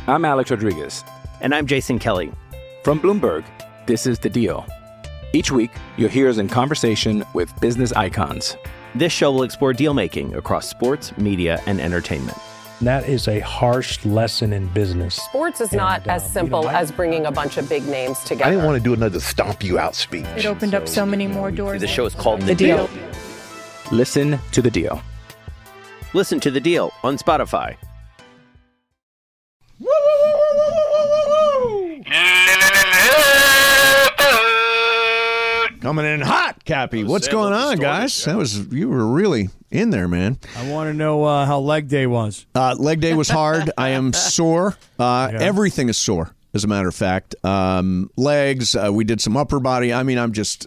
I'm Alex Rodriguez. And I'm Jason Kelly. From Bloomberg, this is The Deal. Each week, you'll hear us in conversation with business icons. This show will explore deal-making across sports, media, and entertainment. That is a harsh lesson in business. Sports is not as simple as bringing a bunch of big names together. I didn't want to do another stomp you out speech. It opened up so many more doors. The show is called The Deal. Listen to The Deal. Listen to The Deal on Spotify. Coming in hot, Cappy. What's going on, guys? You were really in there, man. I want to know how leg day was. Leg day was hard. I am sore. Everything is sore, as a matter of fact. Legs. We did some upper body. I mean, I'm just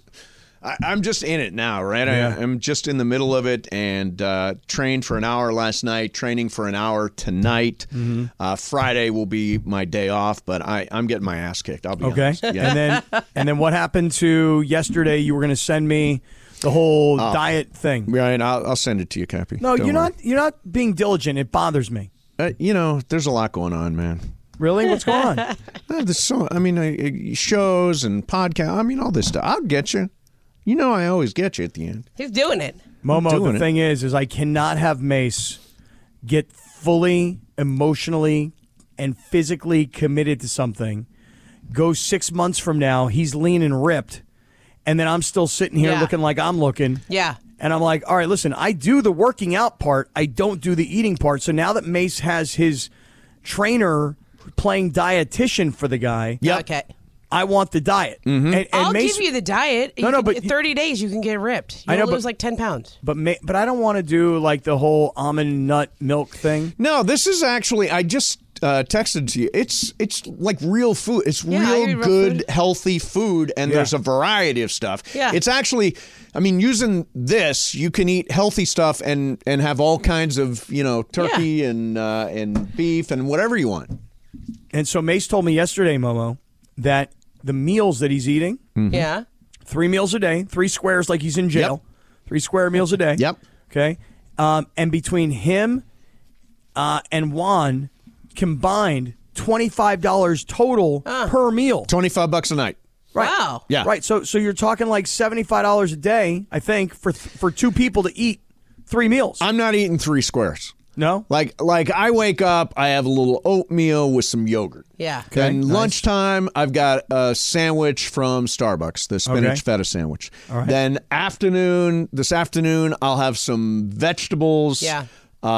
in it now, right? Yeah. I'm just in the middle of it, and trained for an hour last night, training for an hour tonight. Mm-hmm. Friday will be my day off, but I'm getting my ass kicked. I'll be honest. Yeah. And then what happened to yesterday? You were going to send me the whole diet thing. Right, I'll send it to you, Cappy. No, Don't you're worry. not. You're not being diligent. It bothers me. There's a lot going on, man. Really? What's going on? There's shows and podcasts. All this stuff. I'll get you. I always get you at the end. He's doing it. Momo, the thing is I cannot have Mace get fully emotionally and physically committed to something. Go 6 months from now, he's lean and ripped, and then I'm still sitting here looking like I'm looking. Yeah. And I'm like, all right, listen, I do the working out part. I don't do the eating part. So now that Mace has his trainer playing dietitian for the guy. Yep. Okay. I want the diet. Mm-hmm. And I'll Mace, give you the diet. but 30 days you can get ripped. I know, You'll lose like 10 pounds. But I don't want to do like the whole almond nut milk thing. No, this is actually, I just texted to you. It's like real food. It's real good, food. healthy food, and there's a variety of stuff. Yeah. It's actually, using this, you can eat healthy stuff and have all kinds of, turkey and beef and whatever you want. And so Mace told me yesterday, Momo, that the meals that he's eating, 3 meals a day, 3 squares like he's in jail, 3 square meals a day. Yep. Okay. And between him and Juan combined, $25 total per meal. $25 a night. Right. Wow. Yeah. Right. So you're talking like $75 a day, I think, for 2 people to eat 3 meals. I'm not eating 3 squares. No? Like I wake up, I have a little oatmeal with some yogurt. Yeah. Then nice. lunchtime, I've got a sandwich from Starbucks, the spinach feta sandwich. All right. Then this afternoon, I'll have some vegetables. Yeah.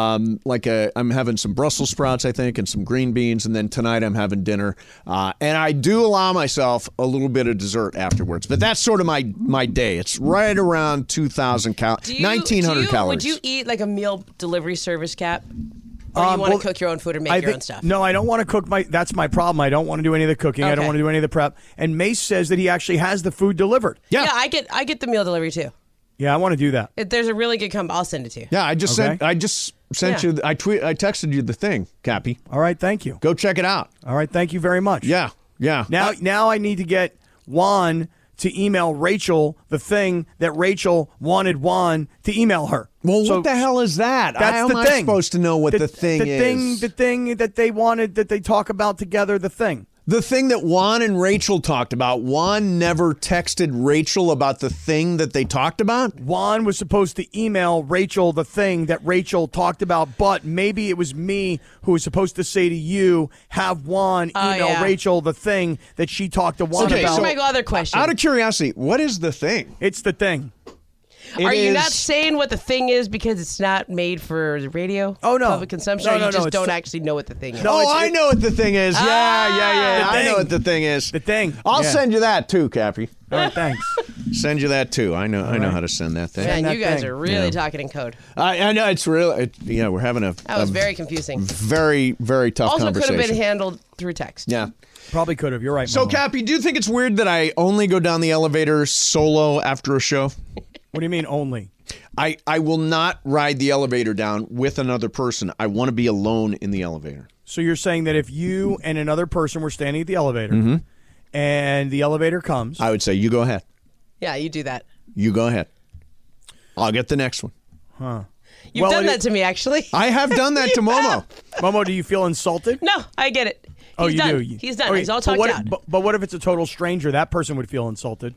I'm having some Brussels sprouts, I think, and some green beans. And then tonight I'm having dinner. And I do allow myself a little bit of dessert afterwards. But that's sort of my day. It's right around 2,000 calories, 1,900 calories. Would you eat like a meal delivery service, Cap? Or you want to cook your own food or make your own stuff? No, I don't want to cook that's my problem. I don't want to do any of the cooking. I don't want to do any of the prep. And Mace says that he actually has the food delivered. Yeah, I get the meal delivery too. Yeah, I want to do that. If there's a really good I'll send it to you. Yeah, I just sent you. I texted you the thing, Cappy. All right, thank you. Go check it out. All right, thank you very much. Yeah. Now I need to get Juan to email Rachel the thing that Rachel wanted Juan to email her. Well, what the hell is that? That's How the am thing. I supposed to know what the thing is? The thing that they wanted that they talk about together. The thing. The thing that Juan and Rachel talked about. Juan never texted Rachel about the thing that they talked about? Juan was supposed to email Rachel the thing that Rachel talked about, but maybe it was me who was supposed to say to you, have Juan email Rachel the thing that she talked to Juan about. Here's my other question. Out of curiosity, what is the thing? It's the thing. Are you not saying what the thing is because it's not made for radio? Oh, no. Public consumption? No, or you no, just no, don't actually know what the thing is? No, I know what the thing is. Yeah. I know thing. what the thing is. The thing. I'll send you that too, Cappy. All right, thanks. Send you that too. I know how to send that thing. Man, you guys thing. are really talking in code. I know it's really. We're having That was very confusing. very, very tough Also conversation. could have been handled through text. Yeah. Probably could have. You're right. So, Momo. Cappy, do you think it's weird that I only go down the elevator solo after a show? What do you mean only? I will not ride the elevator down with another person. I want to be alone in the elevator. So you're saying that if you and another person were standing at the elevator and the elevator comes. I would say, you go ahead. Yeah, you do that. You go ahead. I'll get the next one. Huh. You've done that to me, actually. I have done that to Momo. Momo, do you feel insulted? No, I get it. Oh, He's you done. do. He's done. Okay, He's all talked out. But what if it's a total stranger? That person would feel insulted.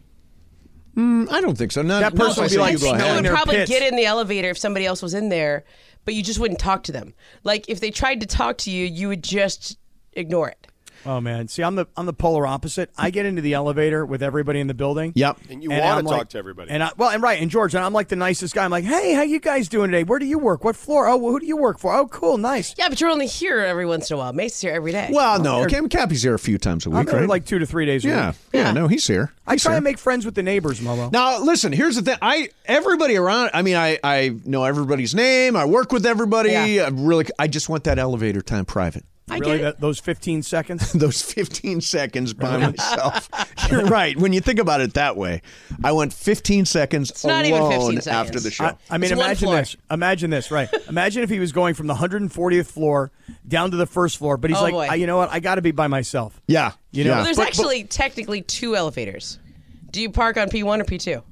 I don't think so. That person would be like you go You ahead. would their probably pits. get in the elevator if somebody else was in there, but you just wouldn't talk to them. Like if they tried to talk to you, you would just ignore it. Oh man, see, I'm the polar opposite. I get into the elevator with everybody in the building. Yep. And you want I'm to like- talk to everybody. And and George, and I'm like the nicest guy. I'm like, hey, how you guys doing today? Where do you work? What floor? Oh, well, who do you work for? Oh, cool, nice. Yeah, but you're only here every once in a while. Mace's here every day. Well, no. Cappy's here a few times a week, I'm there right? like 2 to 3 days a yeah. week. Yeah, no, he's here. I try and make friends with the neighbors, Momo. Now, listen, here's the thing. Everybody around, I know everybody's name. I work with everybody. Yeah. I just want that elevator time private. Really, those 15 seconds? Those 15 seconds by myself. You're right. When you think about it that way, I went 15 seconds It's not alone even 15 seconds. after the show. I mean, It's one imagine floor. this. Imagine this, right? Imagine if he was going from the 140th floor down to the first floor, but he's Oh, like, boy. you know what? I got to be by myself. Yeah. You know, yeah. Well, there's But- actually technically 2 elevators. Do you park on P1 or P2?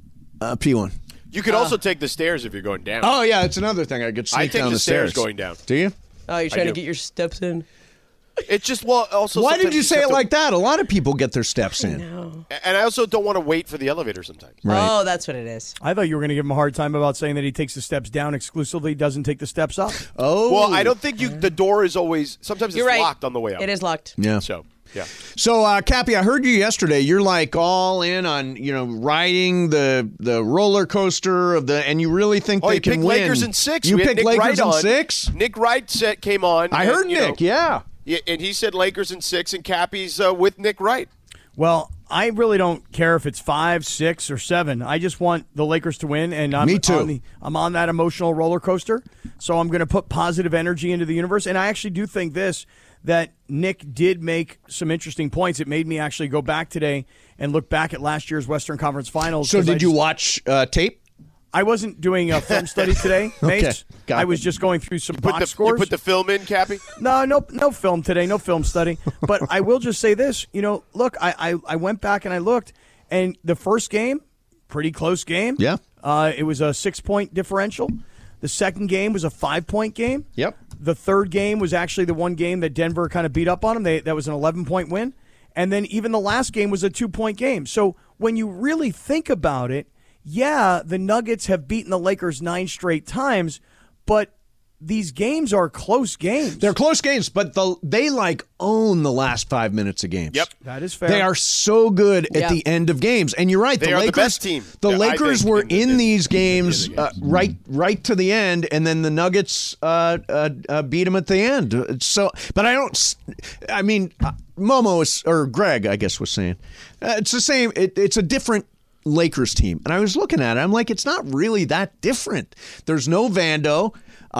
P1. You could also take the stairs if you're going down. Oh, yeah, it's another thing. I could sneak I take down the stairs stairs going down. Do you? Oh, you're trying to do. get your steps in? It's just, also Why did sometimes you say have it to- like that? A lot of people get their steps in. And I also don't want to wait for the elevator sometimes. Right. Oh, that's what it is. I thought you were going to give him a hard time about saying that he takes the steps down exclusively, doesn't take the steps up. Oh. Well, I don't think the door is always, sometimes You're it's right. locked on the way up. It is locked. Yeah. So, yeah. So, Cappy, I heard you yesterday. You're like all in on, riding the roller coaster and you really think Oh, they you can picked win. Lakers in 6. You We had picked Nick Lakers Wright in on. 6? Nick Wright came on. I heard and, you know, Nick, yeah. Yeah, and he said Lakers in 6, and Cappy's with Nick Wright. Well, I really don't care if it's 5, 6, or 7. I just want the Lakers to win, and I'm Me too. I'm on that emotional roller coaster. So I'm going to put positive energy into the universe, and I actually do think that Nick did make some interesting points. It made me actually go back today and look back at last year's Western Conference Finals. So did you watch tape? I wasn't doing a film study today, Mace. Okay, got I it. was just going through some box You scores. put the film in, Cappy? No film today, no film study. But I will just say this, look, I went back and I looked, and the first game, pretty close game. Yeah. It was a 6-point differential. The second game was a 5-point game. Yep. The third game was actually the one game that Denver kind of beat up on them. That was an 11-point win. And then even the last game was a 2-point game. So when you really think about it, yeah, the Nuggets have beaten the Lakers 9 straight times, but these games are close games. They're close games, but they own the last 5 minutes of games. Yep. That is fair. They are so good at Yeah. the end of games, and you're right. They the are the Lakers, best team. The Yeah, I Lakers think were in these games the games. right to the end, and then the Nuggets beat them at the end. So, but I don't. I mean, Momo or Greg, I guess, was saying it's the same. It's a different Lakers team, and I was looking at it. I'm like, it's not really that different. There's no Vando.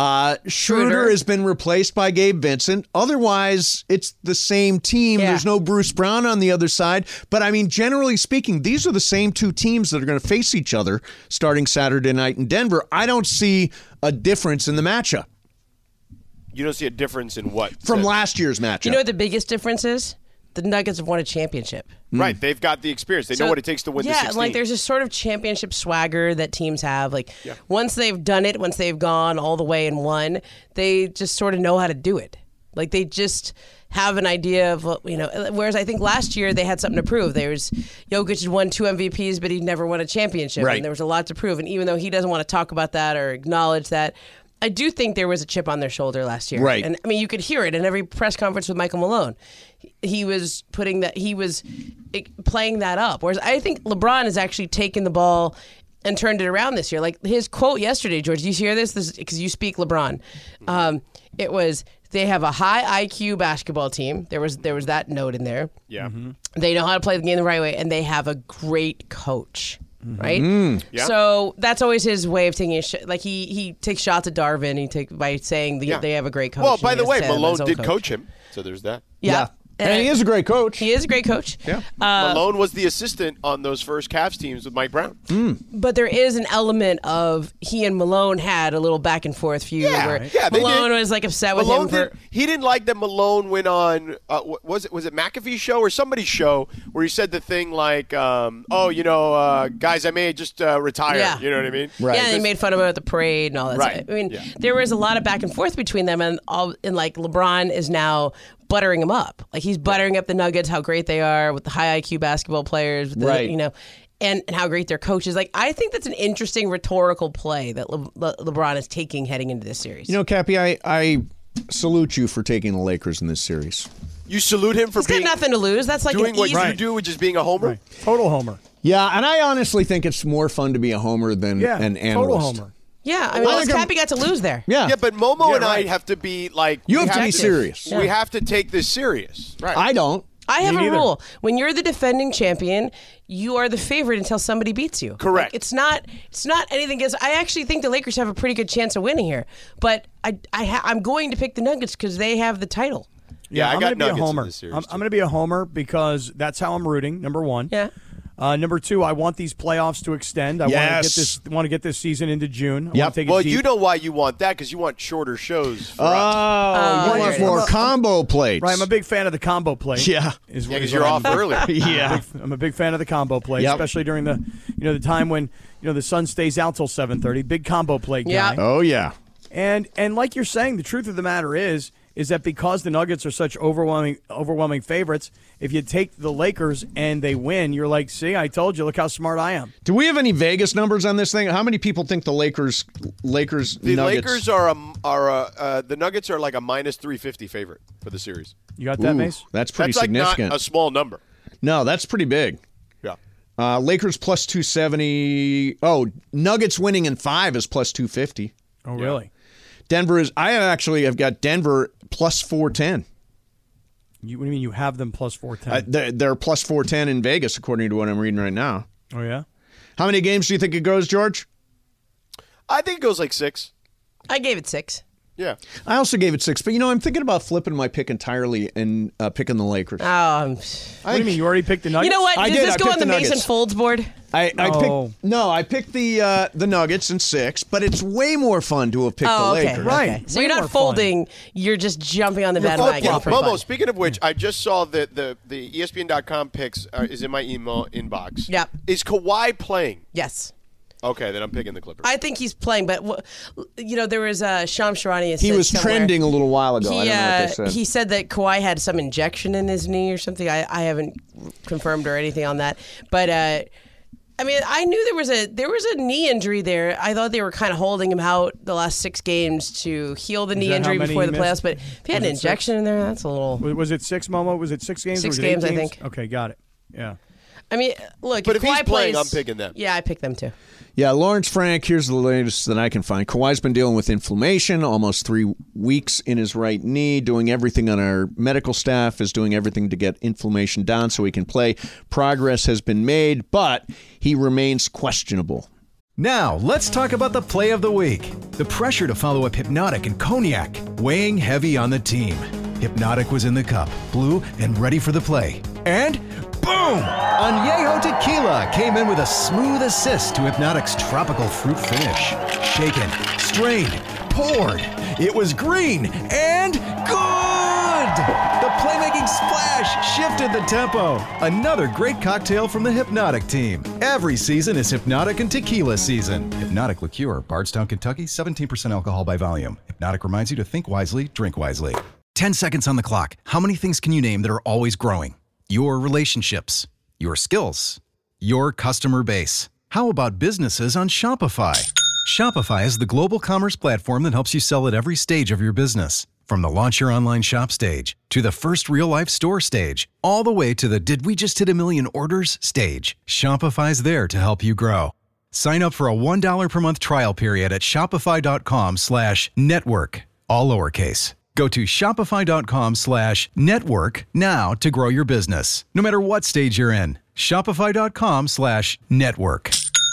Schroeder has been replaced by Gabe Vincent. Otherwise, it's the same team. Yeah. There's no Bruce Brown on the other side. But, I mean, generally speaking, these are the same 2 teams that are going to face each other starting Saturday night in Denver. I don't see a difference in the matchup You don't see a difference in what? from last year's matchup. You know what the biggest difference is? The Nuggets have won a championship. Right, they've got the experience. They know what it takes to win the 16. Yeah, like there's a sort of championship swagger that teams have. Like once they've done it, once they've gone all the way and won, they just sort of know how to do it. Like they just have an idea of what, whereas I think last year they had something to prove. Jokic had won 2 MVPs, but he'd never won a championship. Right. And there was a lot to prove. And even though he doesn't want to talk about that or acknowledge that, I do think there was a chip on their shoulder last year. Right. And I mean, you could hear it in every press conference with Michael Malone. He was playing that up. Whereas I think LeBron has actually taken the ball and turned it around this year. Like his quote yesterday, George, do you hear this? Because you speak LeBron. It was, they have a high IQ basketball team. There was that note in there. Yeah. Mm-hmm. They know how to play the game the right way, and they have a great coach. Right, Yeah. so that's always his way of taking a like he takes shots at Darvin. By saying they have a great coach. Well, by and the he way, has to have Malone his own did coach him, so there's that. Yeah. And he is a great coach. He is a great coach. Yeah. Malone was the assistant on those first Cavs teams with Mike Brown. But there is an element of he and Malone had a little back and forth feud where Malone was like upset with him. He didn't like that Malone went on, was it McAfee's show or somebody's show where he said the thing like, guys, I may just retire. Yeah. You know what I mean? Right. Yeah, and they made fun of him at the parade and all that stuff. I mean, there was a lot of back and forth between them, and like LeBron is now buttering him up. Like he's buttering up the Nuggets, how great they are with the high IQ basketball players, and how great their coach is. Like, I think that's an interesting rhetorical play that LeBron is taking heading into this series. Cappy, I salute you for taking the Lakers in this series. You salute him for He's got nothing to lose. That's like doing what you do, which is being a homer. Right. Total homer. Yeah, and I honestly think it's more fun to be a homer than an analyst. Total homer. Yeah, I mean, Cappy got to lose there. Yeah, but Momo and I have to be like... You have to be serious. We have to take this serious. Right. I don't. I have a rule. When you're the defending champion, you are the favorite until somebody beats you. Correct. Like, it's not anything against... I actually think the Lakers have a pretty good chance of winning here. But I'm going to pick the Nuggets because they have the title. Yeah, I'm going to be a homer. I'm going to be a homer because that's how I'm rooting, number one. Yeah. Number two, I want these playoffs to extend. I want to get this season into June. Well, you know why you want that, because you want shorter shows. You want more combo plates. Right, I'm a big fan of the combo plate. Yeah. Because you're off earlier. Yeah. I'm a big fan of the combo plate, especially during the the time when the sun stays out till 7:30. Big combo plate guy. Yeah. Oh, yeah. And like you're saying, the truth of the matter is that because the Nuggets are such overwhelming favorites, if you take the Lakers and they win, you're like, see, I told you, look how smart I am. Do we have any Vegas numbers on this thing? How many people think the Lakers The Nuggets? Lakers are the Nuggets are like a minus 350 favorite for the series. You got that, Mace? That's pretty That's significant. Not a small number. No, that's pretty big. Yeah. Lakers plus 270. Oh, Nuggets winning in 5 is plus 250. Oh, really? Denver is. I have got Denver plus 410. What do you mean you have them plus 410? They're plus 410 in Vegas, according to what I'm reading right now. Oh, yeah? How many games do you think it goes, George? I think it goes like 6. I gave it 6. Yeah. I also gave it 6, but I'm thinking about flipping my pick entirely and picking the Lakers. Oh, what do you mean? You already picked the Nuggets? You know what? I Does did. this go on the Nuggets. Mason Folds board? I picked the Nuggets in 6, but it's way more fun to have picked the Lakers. Right. Okay. So you're not folding, you're just jumping on the bandwagon for Momo, fun. speaking of which, I just saw that the ESPN.com picks is in my email inbox. Yep. Is Kawhi playing? Yes. Okay, then I'm picking the Clippers. I think he's playing, but there was Sham Sharania. He was trending a little while ago. I don't know what they said. He said that Kawhi had some injection in his knee or something. I haven't confirmed or anything on that, but I mean, I knew there was a knee injury there. I thought they were kind of holding him out the last 6 games to heal the knee injury before the playoffs. But if he had an injection in there, that's a little. Was it 6, Momo? Was it 6 games? 6 or was it games, 8 I games? think. Okay, got it. Yeah. I mean, look. But if Kawhi he's playing, plays, I'm picking them. Yeah, I picked them too. Yeah, Lawrence Frank, here's the latest that I can find. Kawhi's been dealing with inflammation, almost 3 weeks in his right knee, doing everything on our medical staff is doing everything to get inflammation down so he can play. Progress has been made, but he remains questionable. Now, let's talk about the play of the week. The pressure to follow up Hypnotic and Cognac, weighing heavy on the team. Hypnotic was in the cup, blue, and ready for the play. And boom! Añejo Tequila came in with a smooth assist to Hypnotic's tropical fruit finish. Shaken, strained, poured. It was green and good! The playmaking splash shifted the tempo. Another great cocktail from the Hypnotic team. Every season is Hypnotic and Tequila season. Hypnotic Liqueur, Bardstown, Kentucky, 17% alcohol by volume. Hypnotic reminds you to think wisely, drink wisely. 10 seconds on the clock. How many things can you name that are always growing? Your relationships, your skills, your customer base. How about businesses on Shopify? Shopify is the global commerce platform that helps you sell at every stage of your business. From the launch your online shop stage, to the first real-life store stage, all the way to the did we just hit a million orders stage. Shopify's there to help you grow. Sign up for a $1 per month trial period at shopify.com/network, all lowercase. Go to shopify.com/network now to grow your business, no matter what stage you're in. Shopify.com/network.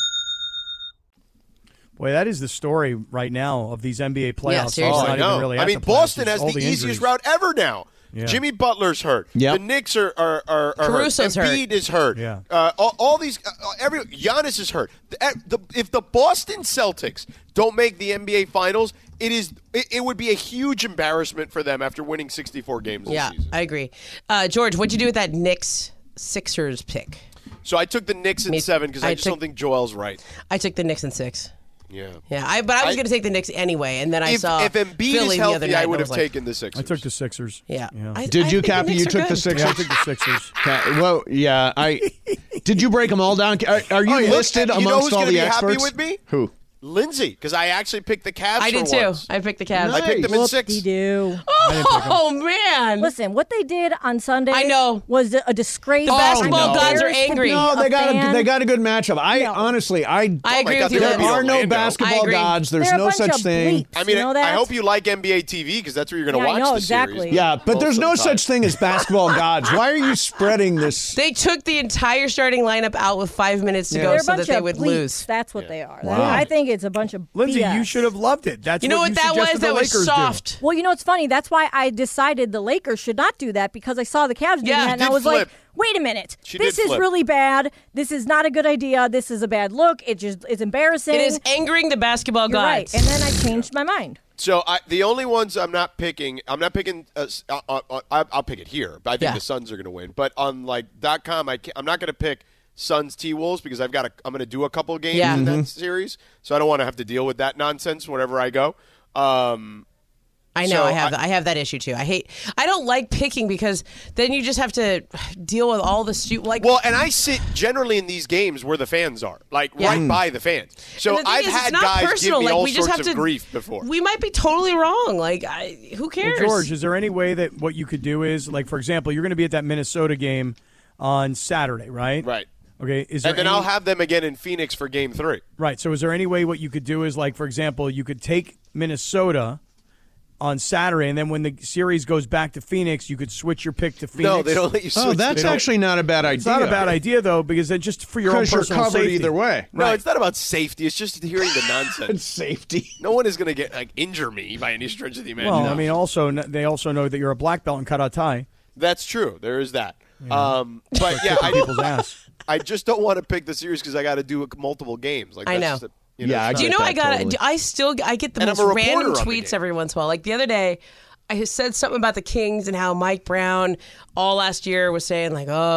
Boy, that is the story right now of these NBA playoffs. Yeah, seriously. I know. Really I mean, Boston has the easiest route ever now. Yeah. Jimmy Butler's hurt. Yep. The Knicks are hurt. Caruso's hurt. Embiid is hurt. Yeah. All these, Giannis is hurt. If the Boston Celtics don't make the NBA Finals, it would be a huge embarrassment for them after winning 64 games this season. I agree. George, what'd you do with that Knicks-Sixers pick? So I took the Knicks in 7 because I just don't think Joel's right. I took the Knicks in 6. Yeah. Yeah, but I was going to take the Knicks anyway, and then I saw if Embiid Philly is the other healthy, night. I would have was like, taken the Sixers. I took the Sixers. Yeah. Did you, think the Cappy? Knicks You are took the good. Sixers? Yeah, I took the Sixers. Well, yeah. Did you break them all down? Are you listed you know amongst who's all gonna the be experts? happy with me? Who? Lindsay, because I actually picked the Cavs. I did for too. once. I picked the Cavs. I picked them in 6. Whoop-de-doo. Oh man! Listen, what they did on Sunday I know. was a disgrace. The basketball gods are Embarrassed to angry. be No, they a got fan. a good matchup. No. I agree with you. they're There gonna beat are no Orlando. I basketball agree. gods. There's They're a no bunch such of thing. bleeps, I mean, you know that? I hope you like NBA TV because that's where you're going to Yeah, I watch know, the exactly. series. Yeah, but there's no Most of the time. such thing as basketball gods. Why are you spreading this? They took the entire starting lineup out with 5 minutes to They're go a so bunch that they of would bleeps. lose. That's what they are. Wow. I think it's a bunch of Lindsay, BS. you should have loved it. That's You know what that was? suggested the That was Lakers do. soft. Well, you know, it's funny. That's why I decided the Lakers should not do that because I saw the Cavs doing Yeah, that, and did I was flip. like, wait a minute. She This did is flip. really bad. This is not a good idea. This is a bad look. It's embarrassing. It is angering the basketball You're right. gods. And then I changed my mind. So the only ones I'm not picking. I'll pick it here. But I think the Suns are going to win. But on .com, I'm not going to pick Suns T-Wolves because I'm going to do a couple of games in that series. So I don't want to have to deal with that nonsense wherever I go. I know. So I have that issue too. I don't like picking because then you just have to deal with all the Well, and I sit generally in these games where the fans are, right by the fans. So And the thing I've is, had it's not guys personal. give me all we just sorts have of grief before. We might be totally wrong. Who cares? Well, George, is there any way that what you could do is, for example, you're going to be at that Minnesota game on Saturday, right? Right. Okay. Is there And then I'll have them again in Phoenix for Game 3. Right. So is there any way what you could do is, for example, you could take Minnesota on Saturday, and then when the series goes back to Phoenix, you could switch your pick to Phoenix? No, they don't let you switch. Oh, that's actually not a bad idea. It's not a bad idea, though, because then just for your own Because you're personal covered safety. either way. No, it's not about safety. It's just hearing the nonsense. Safety. No one is going to injure me by any stretch of the imagination. Well, I mean, they also know that you're a black belt in karate. That's true. There is that. But yeah, People's ass. I just don't want to pick the series because I got to do multiple games. I know. Yeah, it's Do you not- know Totally. I get the And most I'm a reporter random on the tweets game. every once in a while. Like the other day, I said something about the Kings and how Mike Brown all last year was saying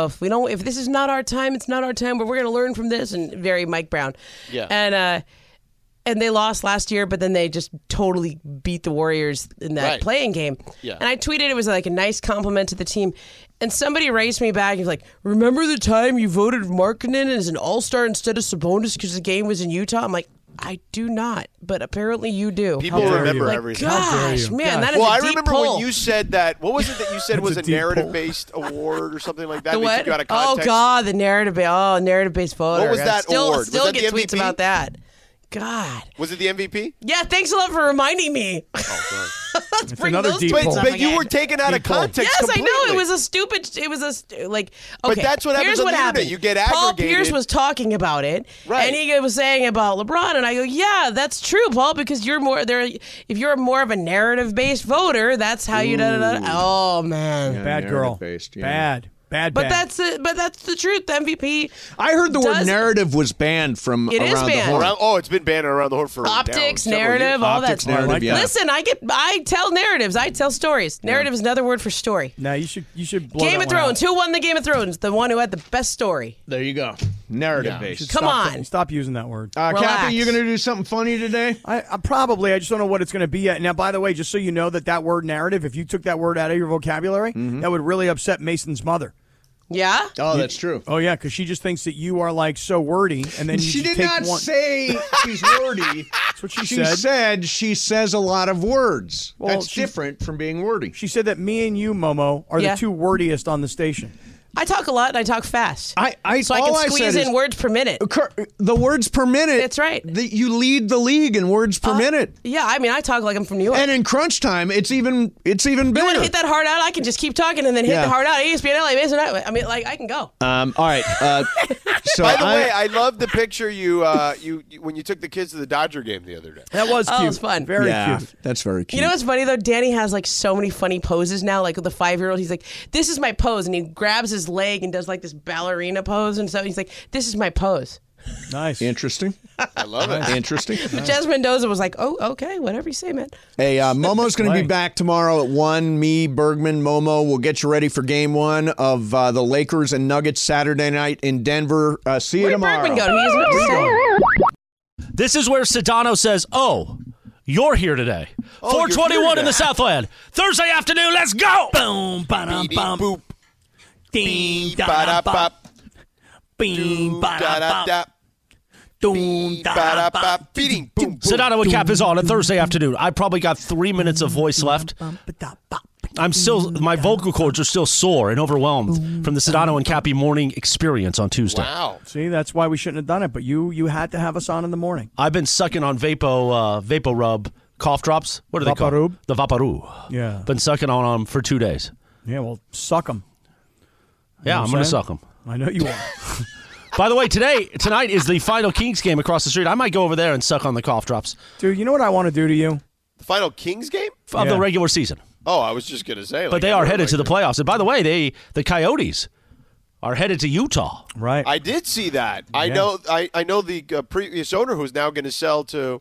if this is not our time, it's not our time, but we're going to learn from this, and very Mike Brown. Yeah. And they lost last year, but then they just totally beat the Warriors in that playing game. Yeah. And I tweeted it was a nice compliment to the team. And somebody raised me back and was like, remember the time you voted Markkanen as an all-star instead of Sabonis because the game was in Utah? I'm like, I do not, but apparently you do. People dare remember you. everything. Gosh, man, that is Well, a I deep remember pull. when you said that. What was it that you said was a a deep pull. narrative-based award or something like that? The They what? took you out of Oh context? God, the narrative-based voter. What was that I still, award? Was Still that get the tweets MVP? about that. God. Was it the MVP? Yeah, thanks a lot for reminding me. Oh, sorry. Let's bring another those deep tweets pull. up But you again. were taken out of context Yes, completely. I know. It was a stupid. It was okay. But that's what happens here's on what the internet. happened. You get Paul aggregated. Pierce was talking about it, Right. and he was saying about LeBron, and I go, yeah, that's true, Paul, because you're more there. If you're more of a narrative-based voter, that's how you. Oh man, Bad girl. narrative-based, yeah. Bad. but that's it. But that's the truth. The MVP. I heard the word does- narrative was banned from It is around the banned. horn. It's been banned around the horn for Optics, several narrative, years. all that Optics, stuff. narrative, like yeah. that. Listen, I tell narratives. I tell stories. Narrative is another word for story. Now you should blow Game that of one Thrones. out. Who won the Game of Thrones? The one who had the best story. There you go. Narrative-based. Come on. Stop using that word. Relax. Cappy, you going to do something funny today? I probably. I just don't know what it's going to be yet. Now, by the way, just so you know that word narrative, if you took that word out of your vocabulary, that would really upset Mason's mother. Yeah? Oh, that's true. Oh yeah, because she just thinks that you are so wordy, and then you She just did take not one. say she's wordy. That's what she She said. said she says a lot of words. Well, That's she- different from being wordy. She said that me and you, Momo, are Yeah. the two wordiest on the station. I talk a lot and I talk fast. So I can squeeze in words per minute. The words per minute. That's right. You lead the league in words per minute. Yeah, I mean, I talk like I'm from New York. And in crunch time, it's even bigger. You want to hit that hard out? I can just keep talking and then hit the hard out. ESPN LA, isn't it? I mean, like, I can go. All right. So by the way, I love the picture you when you took the kids to the Dodger game the other day. That was cute. It was fun. Very cute. That's very cute. You know what's funny though? Danny has like so many funny poses now. Like with the 5-year-old, he's like, "This is my pose," and he grabs his leg and does like this ballerina pose, and so he's like, "This is my pose." Nice. Interesting. I love it. Interesting. Jess Mendoza was like, "Oh, okay, whatever you say, man." Hey, Momo's going to be back tomorrow at 1. Me, Bergman, Momo will get you ready for game 1 of the Lakers and Nuggets Saturday night in Denver. See you tomorrow. Where'd Bergman go? He doesn't have to say. This is where Sedano says, "Oh, you're here today. 421 in the Southland. Thursday afternoon, let's go." Boom, ba-dum, bum. Boop. Ding, Ba-da-bop. da-da-bop. Bing, ba-da-bop. Doom, da-da-bop. Beating. Boom. Sedano and Cap is on a Thursday afternoon. I probably got 3 minutes of voice left. My vocal cords are still sore and overwhelmed from the Sedano and Cappy morning experience on Tuesday. Wow. See, that's why we shouldn't have done it, but you had to have us on in the morning. I've been sucking on Vapo Rub cough drops. What are they called? Vaporub? The Vaporub. Yeah. Been sucking on them for 2 days. Yeah, well, suck them. Yeah, I'm going to suck them. I know you are. By the way, tonight is the final Kings game across the street. I might go over there and suck on the cough drops. Dude, you know what I want to do to you? The final Kings game? Of the regular season. Oh, I was just going to say. But they are headed to the playoffs. And by the way, the Coyotes are headed to Utah. Right. I did see that. I know the previous owner who's now going to sell to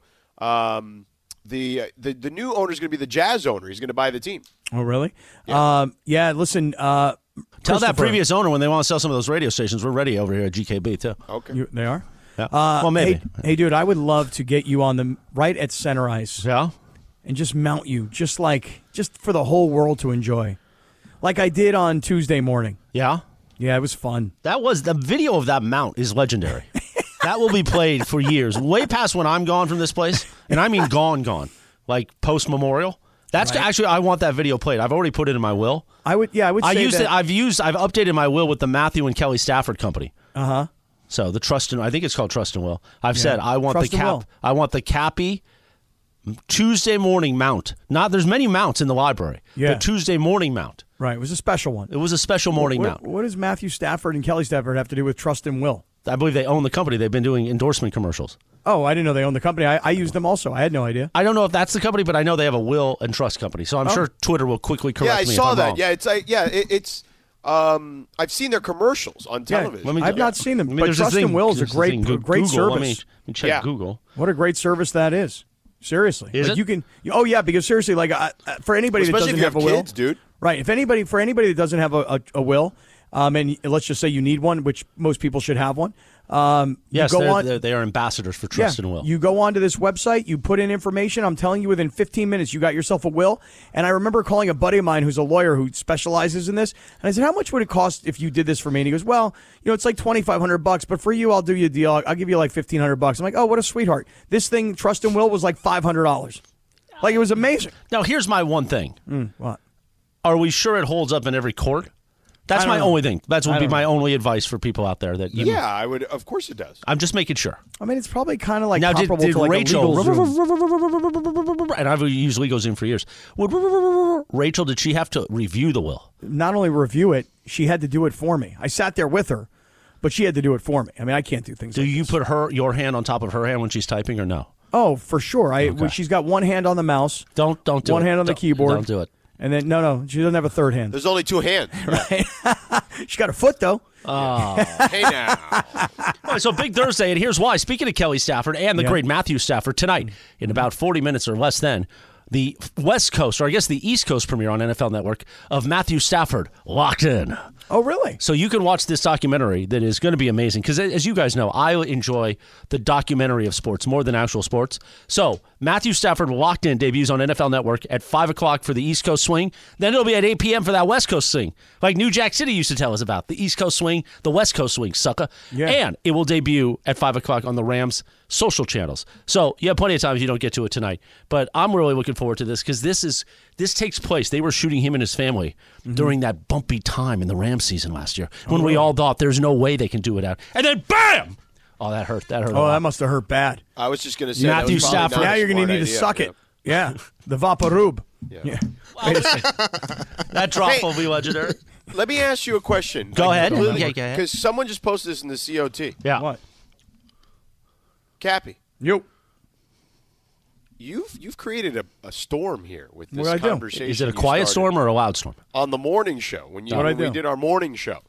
the new owner is going to be the Jazz owner. He's going to buy the team. Oh, really? Yeah. Listen. Tell that previous owner when they want to sell some of those radio stations, we're ready over here at GKB, too. Okay. They are? Yeah. Well, maybe. Hey, dude, I would love to get you on right at center ice. Yeah? And just mount you, just for the whole world to enjoy. Like I did on Tuesday morning. Yeah? Yeah, it was fun. The video of that mount is legendary. That will be played for years, way past when I'm gone from this place. And I mean gone. Like post-memorial. That's right. Actually, I want that video played. I've already put it in my will. I would say I've updated my will with the Matthew and Kelly Stafford Company. Uh-huh. So I think it's called Trust and Will. I've said I want the Cappy Tuesday morning mount. There's many mounts in the library. Yeah. The Tuesday morning mount. Right. It was a special one. It was a special morning mount. What does Matthew Stafford and Kelly Stafford have to do with Trust and Will? I believe they own the company. They've been doing endorsement commercials. Oh, I didn't know they owned the company. I used them also. I had no idea. I don't know if that's the company, but I know they have a will and trust company. So I'm sure Twitter will quickly correct me. Yeah, I saw that. Wrong. Yeah, it's like it's. I've seen their commercials on television. I've not seen them, but Trust and Will is a great service. Let me check Google. What a great service that is. Seriously, is it? You can. Oh yeah, because seriously, for anybody that doesn't have a will, kids, dude. Right? For anybody that doesn't have a will, and let's just say you need one, which most people should have one. Yes, they are ambassadors for Trust and Will. You go onto this website, you put in information. I'm telling you, within 15 minutes, you got yourself a will. And I remember calling a buddy of mine who's a lawyer who specializes in this, and I said, "How much would it cost if you did this for me?" And he goes, "Well, it's like $2,500, but for you, I'll do you a deal. I'll give you like $1,500." I'm like, "Oh, what a sweetheart!" This thing, Trust and Will, was like $500. Like it was amazing. Now, here's my one thing. What? Are we sure it holds up in every court? That's my only thing. That would be my only advice for people out there. I would. Of course, it does. I'm just making sure. I mean, it's probably kind of like now, comparable did to like Rachel, a legal and I've used LegalZoom for years. Rachel, did she have to review the will? Not only review it, she had to do it for me. I sat there with her, but she had to do it for me. I mean, I can't do things. Do you put your hand on top of her hand when she's typing, or no? Oh, for sure. When she's got one hand on the mouse. Don't do it. One hand on the keyboard. Don't do it. And then no, she doesn't have a third hand. There's only two hands. Right. She's got a foot though. Oh. Hey now. All right, so big Thursday, and here's why. Speaking of Kelly Stafford and the great Matthew Stafford, tonight in about 40 minutes or less, the West Coast, or I guess the East Coast premiere on NFL Network of Matthew Stafford, Locked In. Oh, really? So you can watch this documentary that is going to be amazing because, as you guys know, I enjoy the documentary of sports more than actual sports. So Matthew Stafford, Locked In, debuts on NFL Network at 5 o'clock for the East Coast swing. Then it'll be at 8 p.m. for that West Coast swing, like New Jack City used to tell us about. The East Coast swing, the West Coast swing, sucker. Yeah. And it will debut at 5 o'clock on the Rams social channels. So you have plenty of time if you don't get to it tonight. But I'm really looking forward to this because this takes place. They were shooting him and his family during that bumpy time in the Rams season last year when we all thought there's no way they can do it out. And then bam! Oh, that hurt. That hurt. Oh, that must have hurt bad. I was just going to say Matthew Stafford. Now you're going to need to suck it. Yeah, the Vaporub. Yeah. That drop will be legendary. Let me ask you a question. Go ahead. Because someone just posted this in the COT. Yeah. What? Cappy. You. You've created a storm here with this What'd I do? conversation. Is it a you quiet started storm or a loud storm? on the morning show when we did our morning show?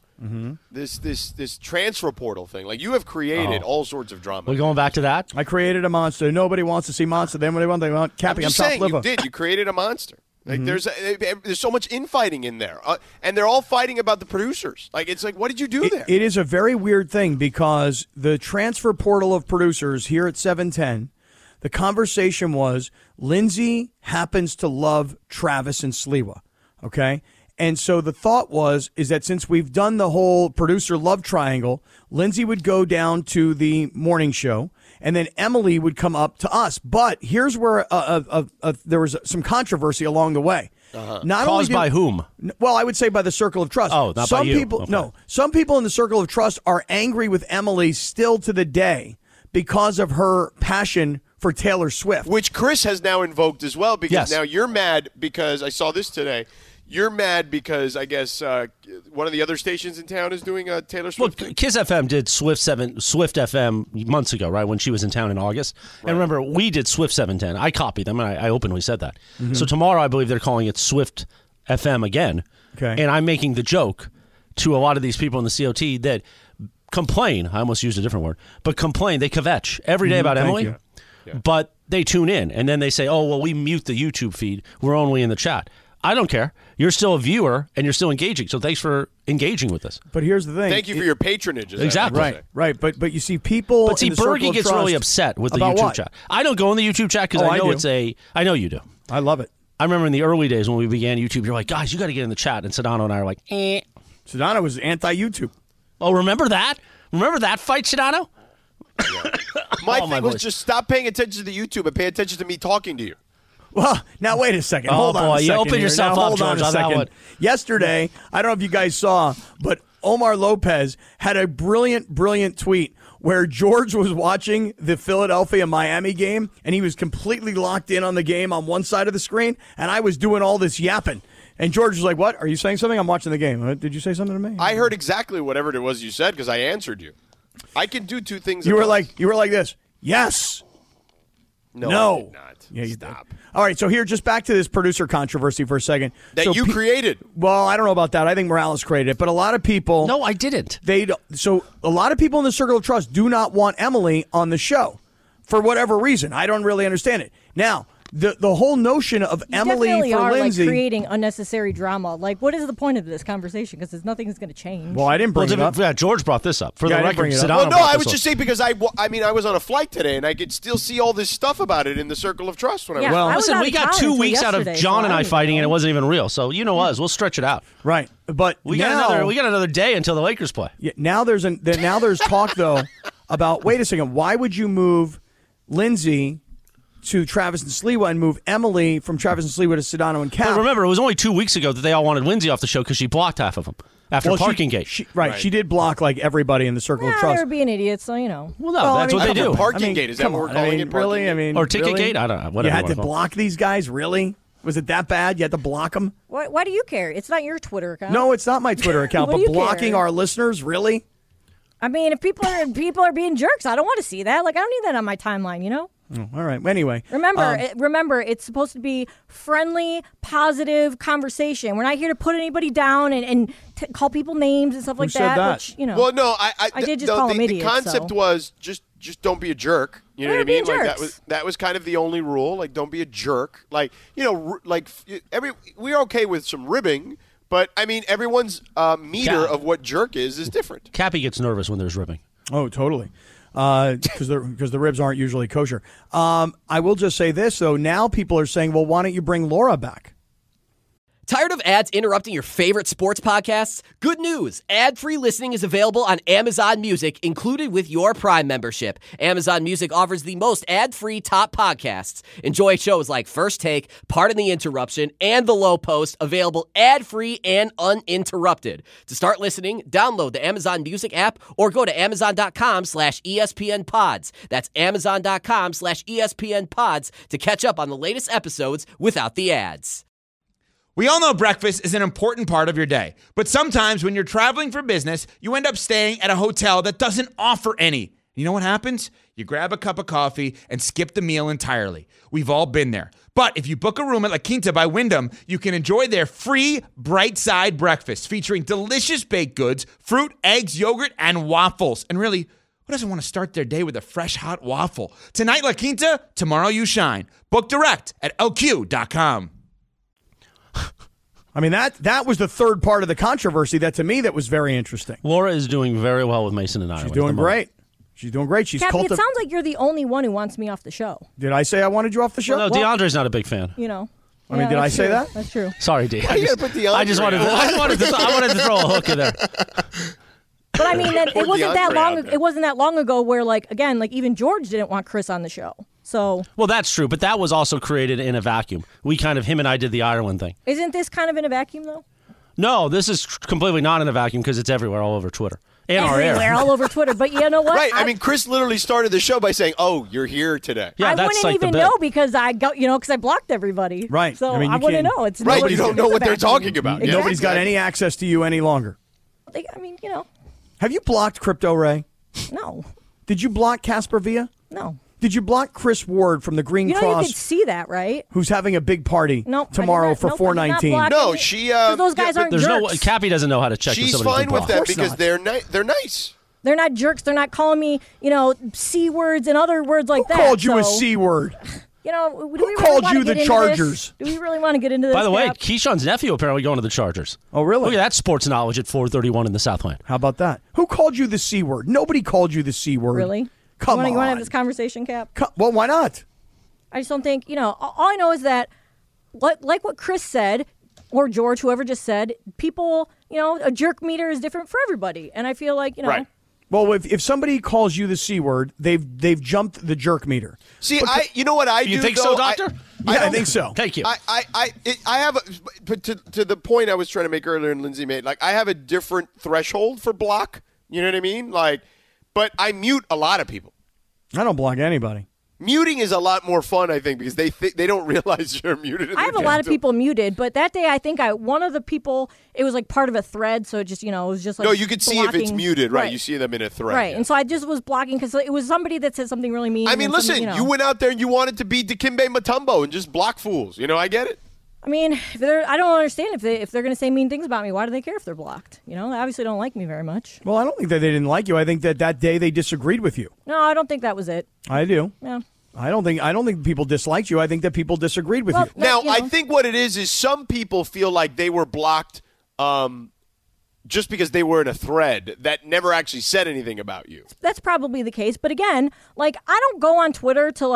This transfer portal thing, like you have created all sorts of drama. We're going back to that. I created a monster. Nobody wants to see monster. Then when they want Cappy, I'm just top saying, liver. you did. You created a monster. Like there's so much infighting in there, and they're all fighting about the producers. Like it's like, what did you do there? It is a very weird thing because the transfer portal of producers here at 710, the conversation was Lindsay happens to love Travis and Sliwa, okay? And so the thought is that since we've done the whole producer love triangle, Lindsay would go down to the morning show, and then Emily would come up to us. But here's where there was some controversy along the way. Caused by whom? Well, I would say by the Circle of Trust. Oh, not some by you. people. Okay. No, some people in the Circle of Trust are angry with Emily still to the day because of her passion for Taylor Swift, Which Chris has now invoked as well, because Yes. now you're mad because I saw this today. You're mad because I guess one of the other stations in town is doing a Taylor Swift. Look, Kiss FM did Swift FM months ago, right, when she was in town in August. Right. And remember, we did Swift 710. I copied them, and I openly said that. So tomorrow, I believe they're calling it Swift FM again. Okay. And I'm making the joke to a lot of these people in the COT that complain. I almost used a different word, but complain. They kvetch every day about Emily, but they tune in, and then they say, oh, well, we mute the YouTube feed. We're only in the chat. I don't care. You're still a viewer, and you're still engaging. So thanks for engaging with us. But here's the thing. Thank you for your patronage. Exactly. Right. But you see people. But see, in the Circle Bergie of gets Trust really upset with the about YouTube what? chat. I don't go in the YouTube chat because I know I know you do. I love it. I remember in the early days when we began YouTube, you're like, guys, you got to get in the chat. And Sedano and I are like, eh. Sedano was anti-YouTube. Oh, remember that? Remember that fight, Sedano? My thing was just stop paying attention to the YouTube and pay attention to me talking to you. Well, now wait a second. Oh, Hold on boy, a you second. open here. yourself Now, up, hold on George, a on that second. one. Yesterday, I don't know if you guys saw, but Omar Lopez had a brilliant tweet where George was watching the Philadelphia-Miami game, and he was completely locked in on the game on one side of the screen, and I was doing all this yapping. And George was like, what? Are you saying something? I'm watching the game. Did you say something to me? I heard exactly whatever it was you said because I answered you. I can do two things. You at were once. like this. Yes. No. I did not. Yeah, you Stop. did. All right, so here, just back to this producer controversy for a second. That so you created. Well, I don't know about that. I think Morales created it, but a lot of people. No, I didn't. So a lot of people in the Circle of Trust do not want Emily on the show for whatever reason. I don't really understand it. Now, the whole notion of Emily definitely for are Lindsay. like creating unnecessary drama. Like, what is the point of this conversation? Because nothing's going to change. Well, I didn't bring it up. Yeah, George brought this up. For Yeah, the I didn't record, bring it up. Sedano Well, no, brought I this would up. just say because I was on a flight today and I could still see all this stuff about it in the Circle of Trust when I was. I was Listen, out we of got town 2 until weeks out of yesterday, John so and I I don't fighting, know. and it wasn't even real. So you know us, we'll stretch it out. Right, but We now, got another day until the Lakers play. Yeah, now there's talk though about, wait a second, why would you move Lindsay to Travis and Sliwa and move Emily from Travis and Sliwa to Sedano and Cap? But remember, it was only 2 weeks ago that they all wanted Lindsay off the show because she blocked half of them after Parking Gate. She did block like everybody in the Circle of Yeah, Trust. they were being idiots, so you know. Well, no, that's what they do. Parking Gate, is that come what we're on, calling it? Really? Parking I mean, Or Ticket really? Gate? I don't know. Whatever You had you to wanna call it. block these guys? Really? Was it that bad? You had to block them? Why do you care? It's not your Twitter account. No, it's not my Twitter account, What but do you blocking care? our listeners? Really? I mean, if people are being jerks, I don't want to see that. Like, I don't need that on my timeline, you know? Oh, all right. Anyway. Remember, it's supposed to be friendly, positive conversation. We're not here to put anybody down and call people names and stuff like said that? Which, you know. Well, no, I did just call them idiots. The concept so. was just don't be a jerk. You know We're what I mean? being Like jerks. that was kind of the only rule. Like, don't be a jerk. Like, you know, we're okay with some ribbing, but I mean, everyone's meter of what jerk is different. Cappy gets nervous when there's ribbing. Oh, totally. Because the ribs aren't usually kosher. I will just say this, though. Now people are saying, well, why don't you bring Laura back? Tired of ads interrupting your favorite sports podcasts? Good news! Ad-free listening is available on Amazon Music, included with your Prime membership. Amazon Music offers the most ad-free top podcasts. Enjoy shows like First Take, Pardon the Interruption, and The Low Post, available ad-free and uninterrupted. To start listening, download the Amazon Music app or go to amazon.com/ESPN Pods. That's amazon.com/ESPN Pods to catch up on the latest episodes without the ads. We all know breakfast is an important part of your day, but sometimes when you're traveling for business, you end up staying at a hotel that doesn't offer any. You know what happens? You grab a cup of coffee and skip the meal entirely. We've all been there. But if you book a room at La Quinta by Wyndham, you can enjoy their free Bright Side breakfast featuring delicious baked goods, fruit, eggs, yogurt, and waffles. And really, who doesn't want to start their day with a fresh, hot waffle? Tonight, La Quinta, tomorrow you shine. Book direct at LQ.com. I mean, that was the third part of the controversy that, to me, that was very interesting. Laura is doing very well with Mason and I. She's doing great. She's doing great. She's Cappy, it sounds like you're the only one who wants me off the show. Did I say I wanted you off the show? Well, no, DeAndre's not a big fan. You know. I mean, did I say that? That's true. Sorry, D. Why you gotta put DeAndre? I wanted to throw a hook in there. But I mean, it wasn't that DeAndre long. out there. It wasn't that long ago where, like, again, like even George didn't want Chris on the show. So Well, that's true, but that was also created in a vacuum. Him and I did the Ireland thing. isn't this kind of in a vacuum though? No, this is completely not in a vacuum because it's everywhere, all over Twitter. And Everywhere, our air. all over Twitter. But you know what? Right. I mean, Chris literally started the show by saying, "Oh, you're here today." Yeah, I that's wouldn't like even the bit. know because I blocked everybody. Right. So I mean, I you wouldn't can't- know. It's Right, but you don't know what they're vacuum. talking about. Exactly. Nobody's got any access to you any longer. I mean, you know, Have you blocked Crypto Ray? no, Did you block Casper Villa? no. Did you block Chris Ward from the Green You know, Cross, you could see that, right? who's having a big party Nope, tomorrow I did for not, nope, I did not 419? block No, any- she. 'cause those guys yeah, aren't There's no jerks. Cappy doesn't know how to check. if She's somebody's fine been with blocked. that course because not. they're nice. They're not jerks. They're not calling me, C words and other words like Who that. called you a so, C word? Do we really called wanna you the get into Chargers? this? Do we really want to get into this? By the way, Cap? Keyshawn's nephew apparently going to the Chargers. Oh, really? Look at that sports knowledge at 431 in the Southland. How about that? Who called you the C word? Nobody called you the C word. Really? Come you on. want to have this conversation, Cap? Well, why not? I just don't think, all I know is that, like what Chris said, or George, whoever just said, people, a jerk meter is different for everybody. And I feel like, Right. Well, if somebody calls you the C word, they've jumped the jerk meter. See, you know what I do? You think though? so, Doctor? I think so. Thank you. I have, but to the point I was trying to make earlier, and Lindsay made, like, I have a different threshold for block. You know what I mean? Like, but I mute a lot of people. I don't block anybody. Muting is a lot more fun, I think, because they don't realize you're muted. I have a lot of people muted, but that day I think one of the people, it was like part of a thread, so it just, it was just like no, you could see if it's blocking. muted, right? You see them in a thread. Right, yeah. and so I just was blocking because it was somebody that said something really mean. I mean, and something, listen, you went out there and you wanted to be Dikembe Mutombo and just block fools. I get it. I mean, I don't understand if they're going to say mean things about me. Why do they care if they're blocked? They obviously don't like me very much. Well, I don't think that they didn't like you. I think that day they disagreed with you. No, I don't think that was it. I do. Yeah. I don't think people disliked you. I think that people disagreed with you. Now, I think what it is some people feel like they were blocked just because they were in a thread that never actually said anything about you. That's probably the case. But again, I don't go on Twitter to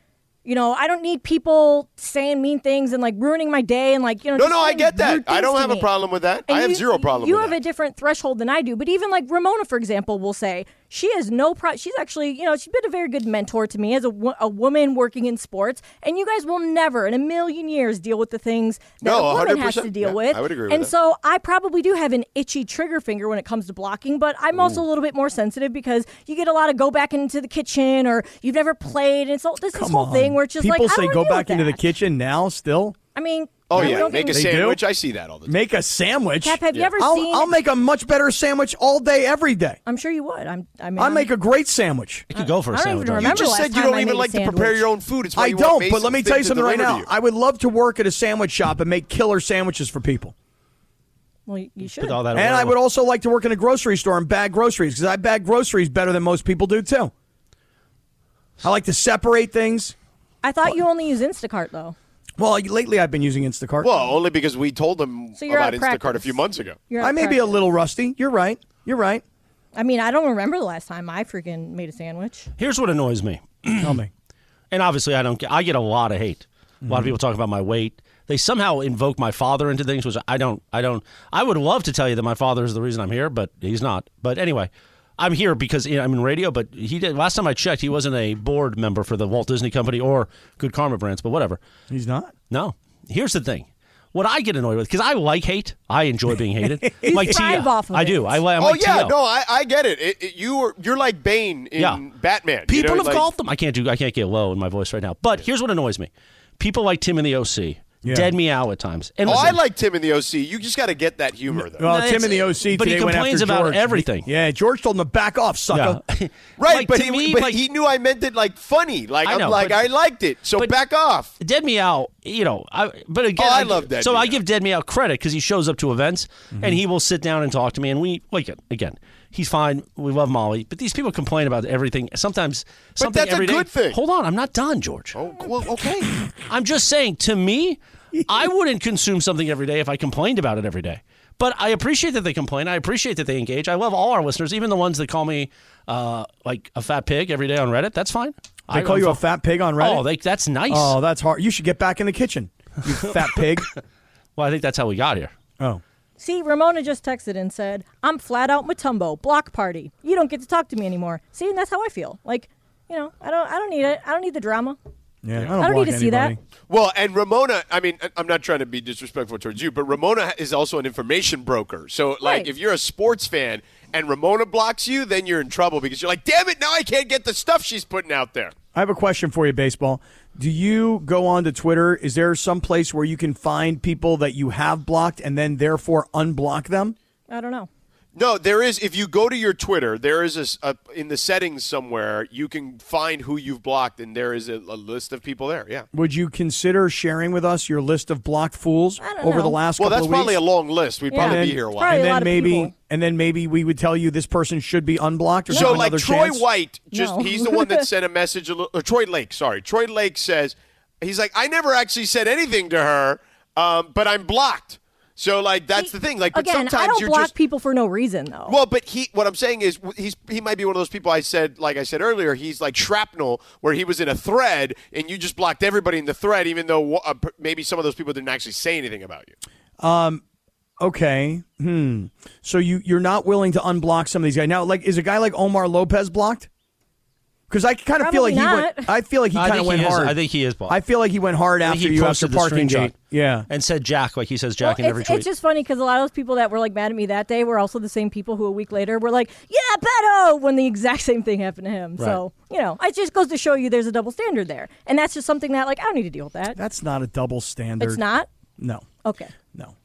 I don't need people saying mean things and ruining my day and No, I get that. I don't have a problem with that. I have zero problem you with have that. a different threshold than I do. But even Ramona, for example, will say she has no she's actually, she's been a very good mentor to me as a woman working in sports. And you guys will never in a million years deal with the things that a woman has to deal with. I would agree with and that. so I probably do have an itchy trigger finger when it comes to blocking, but I'm also a little bit more sensitive because you get a lot of go back into the kitchen or you've never played. And so this whole thing where it's just people I say don't go deal back with into the that. kitchen now still. I mean, Oh, you yeah. don't Make a get- sandwich. I see that all the time. Make a sandwich. Cap, have you ever seen? I'll make a much better sandwich all day, every day. I'm sure you would. I make a great sandwich. You could go for a I don't sandwich. even remember You just last said you time don't I even made a like to prepare sandwich. your own food. It's why I you don't, want but let me tell you something right now. You. I would love to work at a sandwich shop and make killer sandwiches for people. Well, you should. Put all that And away. I would also like to work in a grocery store and bag groceries because I bag groceries better than most people do too. I like to separate things. I thought you only use Instacart though. Well, lately I've been using Instacart. Well, only because we told them So you're about out of Instacart a practice. few months ago. You're I out may of be a practice. little rusty. You're right. I mean, I don't remember the last time I freaking made a sandwich. Here's what annoys me. Tell me. And obviously, I get a lot of hate. A lot of people talk about my weight. They somehow invoke my father into things, which I don't. I would love to tell you that my father is the reason I'm here, but he's not. But anyway, I'm here because I'm in radio, but he did. Last time I checked, he wasn't a board member for the Walt Disney Company or Good Karma Brands, but whatever. He's not? No. Here's the thing. What I get annoyed with, because I like hate. I enjoy being hated. You thrive off of I it. do. I'm Oh like yeah, TL. no, I get it. You're like Bane in Batman. People you know, have called them. I can't get low in my voice right now. But here's what annoys me. People like Tim in the OC. Dead meow at times. And listen, I like Tim in the OC. You just got to get that humor, though. Well, Tim in the OC but he today went complains after about George. everything. Yeah, George told him to back off, sucker. Yeah. Right, Like, but to me, he knew I meant it like funny. Like I I'm know, like but- I liked it, so back off. Dead Meow, but again, I love Dead So I Meow. give Dead Meow credit because he shows up to events and he will sit down and talk to me, and we like it again. He's fine. We love Molly, but these people complain about everything. Sometimes something that's a every day. good thing. Hold on, I'm not done, George. Oh, well, okay. I'm just saying. To me, I wouldn't consume something every day if I complained about it every day. But I appreciate that they complain. I appreciate that they engage. I love all our listeners, even the ones that call me like a fat pig every day on Reddit. That's fine. They call you a fat pig on Reddit? Oh, that's nice. Oh, that's hard. You should get back in the kitchen, you fat pig. Well, I think that's how we got here. Oh. See, Ramona just texted and said, I'm flat out Matumbo, block party. You don't get to talk to me anymore. See, and that's how I feel. Like, I don't need it. I don't need the drama. Yeah, I don't need to see that. Well, and Ramona, I mean, I'm not trying to be disrespectful towards you, but Ramona is also an information broker. So, like, Right. if you're a sports fan and Ramona blocks you, then you're in trouble because you're like, damn it, now I can't get the stuff she's putting out there. I have a question for you, Baseball. Do you go on to Twitter? Is there some place where you can find people that you have blocked and then therefore unblock them? I don't know. No, there is. If you go to your Twitter, there is in the settings somewhere you can find who you've blocked, and there is a list of people there. Yeah. Would you consider sharing with us your list of blocked fools over the last Well, couple that's of weeks? probably a long list. We'd probably be here a while. And then maybe we would tell you this person should be unblocked or So, give like another Troy chance? White, he's the one that sent a message. Or Troy Lake, sorry. Troy Lake says, he's like, I never actually said anything to her, but I'm blocked. So, like, that's the thing. Like, but Again, sometimes I don't you're block just people for no reason, though. well, but what I'm saying is he might be one of those people I said earlier, he's like Shrapnel, where he was in a thread and you just blocked everybody in the thread, even though maybe some of those people didn't actually say anything about you. Okay. So you're not willing to unblock some of these guys. Now, like, is a guy like Omar Lopez blocked? Because I kind of feel like Probably he kind of went hard. I think he is blocked. I feel like he went hard I think after he you posted after the parking screenshot. gate. Yeah. And said Jack, like he says Jack in Well, every tweet. it's just funny because a lot of those people that were like mad at me that day were also the same people who a week later were like, yeah, Beto, when the exact same thing happened to him. Right. So, it just goes to show you there's a double standard there. And that's just something that, like, I don't need to deal with that. That's not a double standard. It's not? No. Okay. No.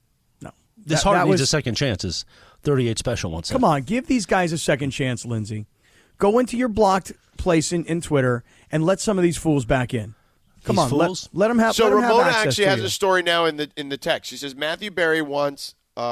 This That hard needs was- a second chance, as 38 Special once said. Come on, give these guys a second chance, Lindsay. Go into your blocked place in Twitter and let some of these fools back in. Come These on, fools? let them have. So let 'em have Ramona access actually to has you. a story now in the text. She says Matthew Berry once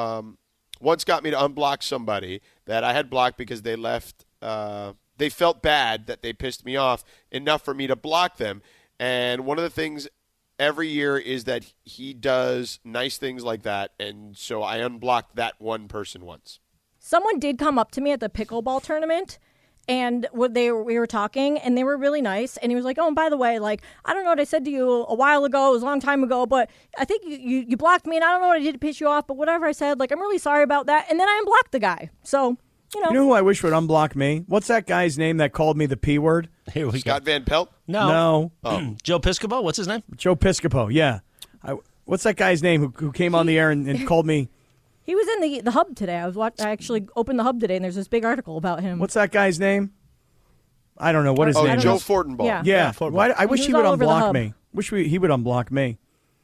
got me to unblock somebody that I had blocked because they left. They felt bad that they pissed me off enough for me to block them. And one of the things every year is that he does nice things like that, and so I unblocked that one person once. Someone did come up to me at the pickleball tournament, and we were talking, and they were really nice. And he was like, "Oh, and by the way, like, I don't know what I said to you a while ago, it was a long time ago, but I think you blocked me, and I don't know what I did to piss you off, but whatever I said, like, I'm really sorry about that." And then I unblocked the guy. So, You know who I wish would unblock me? What's that guy's name that called me the P word? Here we Scott Van Pelt? No. Joe Piscopo? What's his name? Joe Piscopo, yeah. What's that guy's name who came on the air and called me? He was in the Hub today. I actually opened the Hub today, and there's this big article about him. What's that guy's name? I don't know what his name is. Joe Fortenbaugh. Yeah. Why, I wish He he was would all over the unblock Hub. me. He would unblock me.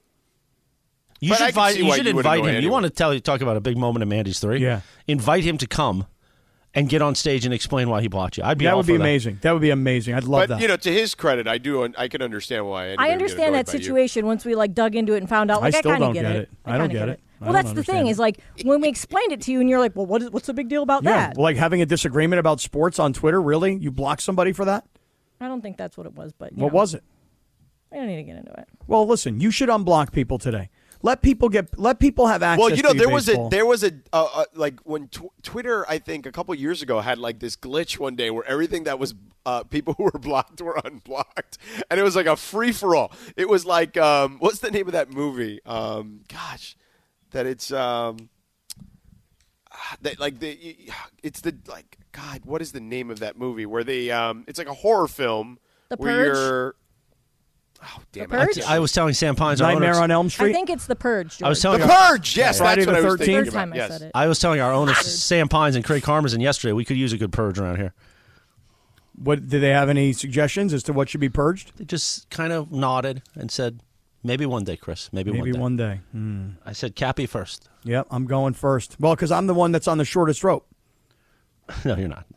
You But I should, can see why you should you would invite annoy him. You anyone. want to talk about a big moment in Mandy's 3? Yeah. Invite him to come and get on stage and explain why he blocked you. I'd be That all would be for that. amazing. That would be amazing. I'd love But, that. to his credit, I can understand why anybody I would get understand annoyed that by you. situation once we like dug into it and found out. I Like, I still kind of don't get get it. it. I don't kinda get it. I Well, don't that's the thing understand is like when we explained it to you and you're like, well, what's the big deal about Yeah, that? like having a disagreement about sports on Twitter. Really, you block somebody for that? I don't think that's what it was, but What was it? I don't need to get into it. Well, listen, you should unblock people today. Let people have access. Well, you know, to there was baseball. a like when Twitter, I think a couple years ago, had like this glitch one day where everything that was people who were blocked were unblocked, and it was like a free for all. It was like what's the name of that movie? What is the name of that movie where they it's like a horror film. The where Purge? Damn it. I was telling Sam Pines. Nightmare on Elm Street. I think it's The Purge. George. I was telling The Purge. Yes, Friday that's what the I was 13th. thinking Third time about. I Yes. said it. I was telling our owners Sam Pines and Craig Karmazin yesterday we could use a good purge around here. What did they have any suggestions as to what should be purged? They just kind of nodded and said, "Maybe one day, Chris. Maybe one day." I said, "Cappy first." Yep, I'm going first. Well, because I'm the one that's on the shortest rope. No, you're not.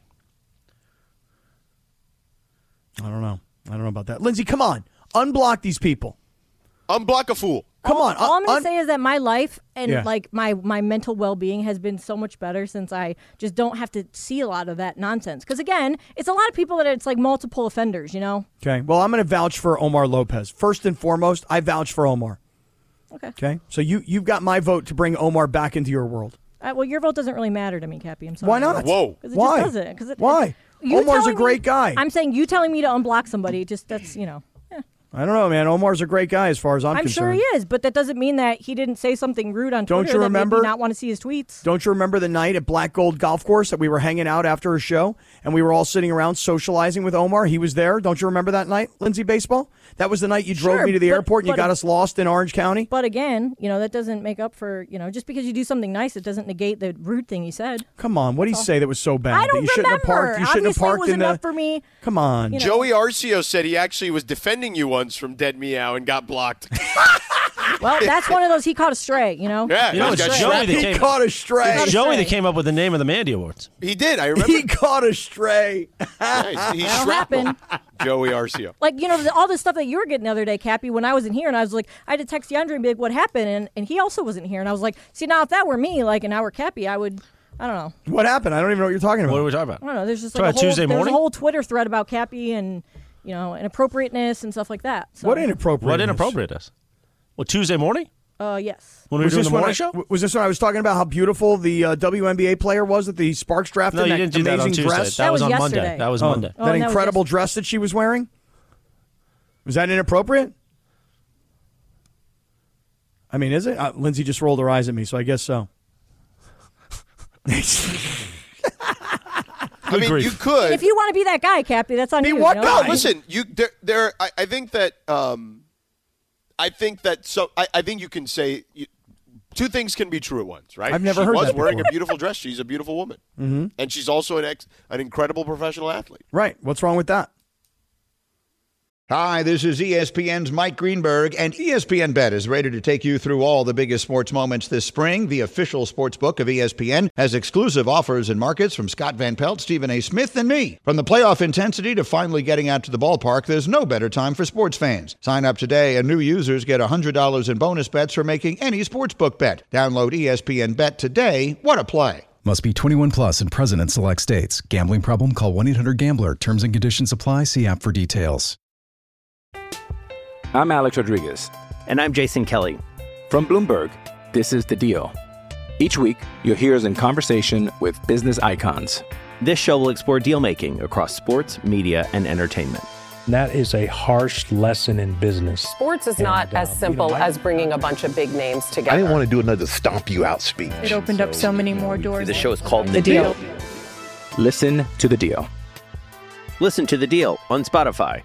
I don't know about that. Lindsay, come on. Unblock these people. Unblock a fool. Come on. All I'm going to say is that my life and Yeah. like my mental well-being has been so much better since I just don't have to see a lot of that nonsense. Because again, it's a lot of people that it's like multiple offenders, you know? Okay. Well, I'm going to vouch for Omar Lopez. First and foremost, I vouch for Omar. Okay. Okay. So you've got my vote to bring Omar back into your world. Well, your vote doesn't really matter to me, Cappy. I'm sorry. Why not? Whoa. Because it Why? just doesn't. 'Cause Why? you Omar's a telling great me- guy. I'm saying you telling me to unblock somebody, just that's, you know. I don't know, man. Omar's a great guy as far as I'm I'm sure concerned. he is, but that doesn't mean that he didn't say something rude on Don't Twitter you that made remember? me not want to see his tweets. Don't you remember the night at Black Gold Golf Course that we were hanging out after a show and we were all sitting around socializing with Omar? He was there. Don't you remember that night, Lindsay Baseball? That was the night you drove Sure, me to the but- airport and you but- got us lost in Orange County? But again, you know, that doesn't make up for, you know, just because you do something nice, it doesn't negate the rude thing he said. Come on. What did he say that was so bad? I That don't you shouldn't have remember. parked, you shouldn't have Obviously, it parked was in the. enough for me. Come on. You know. Joey Arcio said he actually was defending you once from Dead Meow and got blocked. Well, that's one of those he caught a stray, you know? Yeah, You know, he it's got Joey shot. that He came. caught a stray. It's Joey that came up with the name of the Mandy Awards. He did. I remember. He caught a stray. Nice. He That'll shrapnel. happen. Joey Arcio. Like, you know, all the stuff that you were getting the other day, Cappy, when I wasn't here, and I was like, I had to text DeAndre and be like, what happened? And he also wasn't here. And I was like, see, now if that were me, like, and I were Cappy, I would, I don't know. What happened? I don't even know what you're talking about. What are we talking about? I don't know. There's just Talking like about Tuesday there's morning? a whole Twitter thread about Cappy and, you know, inappropriateness and stuff like that. So, What inappropriate? What inappropriateness? Well, Tuesday morning? Yes. When we were doing the when morning show? Was this when I was talking about how beautiful the WNBA player was that the Sparks drafted? No, you that didn't do that on amazing Tuesday. dress? That was on yesterday. Monday. That was Oh, Monday. Oh, that and that was incredible dress that she was wearing? Was that inappropriate? I mean, is it? Lindsay just rolled her eyes at me, so I guess so. I mean, you could. If you want to be that guy, Cappy, that's on Be you. what you know? guy? No, listen. I think that. I think you can say two things can be true at once, right? I've never she heard was that wearing before. a beautiful dress. She's a beautiful woman, and she's also an incredible professional athlete. Right. What's wrong with that? Hi, this is ESPN's Mike Greenberg, and ESPN Bet is ready to take you through all the biggest sports moments this spring. The official sports book of ESPN has exclusive offers and markets from Scott Van Pelt, Stephen A. Smith, and me. From the playoff intensity to finally getting out to the ballpark, there's no better time for sports fans. Sign up today, and new users get $100 in bonus bets for making any sportsbook bet. Download ESPN Bet today. What a play. Must be 21 plus and present in select states. Gambling problem? Call 1-800-GAMBLER. Terms and conditions apply. See app for details. I'm Alex Rodriguez. And I'm Jason Kelly. From Bloomberg, this is The Deal. Each week, you'll hear us in conversation with business icons. This show will explore deal making across sports, media, and entertainment. That is a harsh lesson in business. Sports is not as simple as bringing a bunch of big names together. I didn't want to do another stomp you out speech. It opened up so many more doors. The show is called The Deal. Listen to The Deal. Listen to The Deal on Spotify.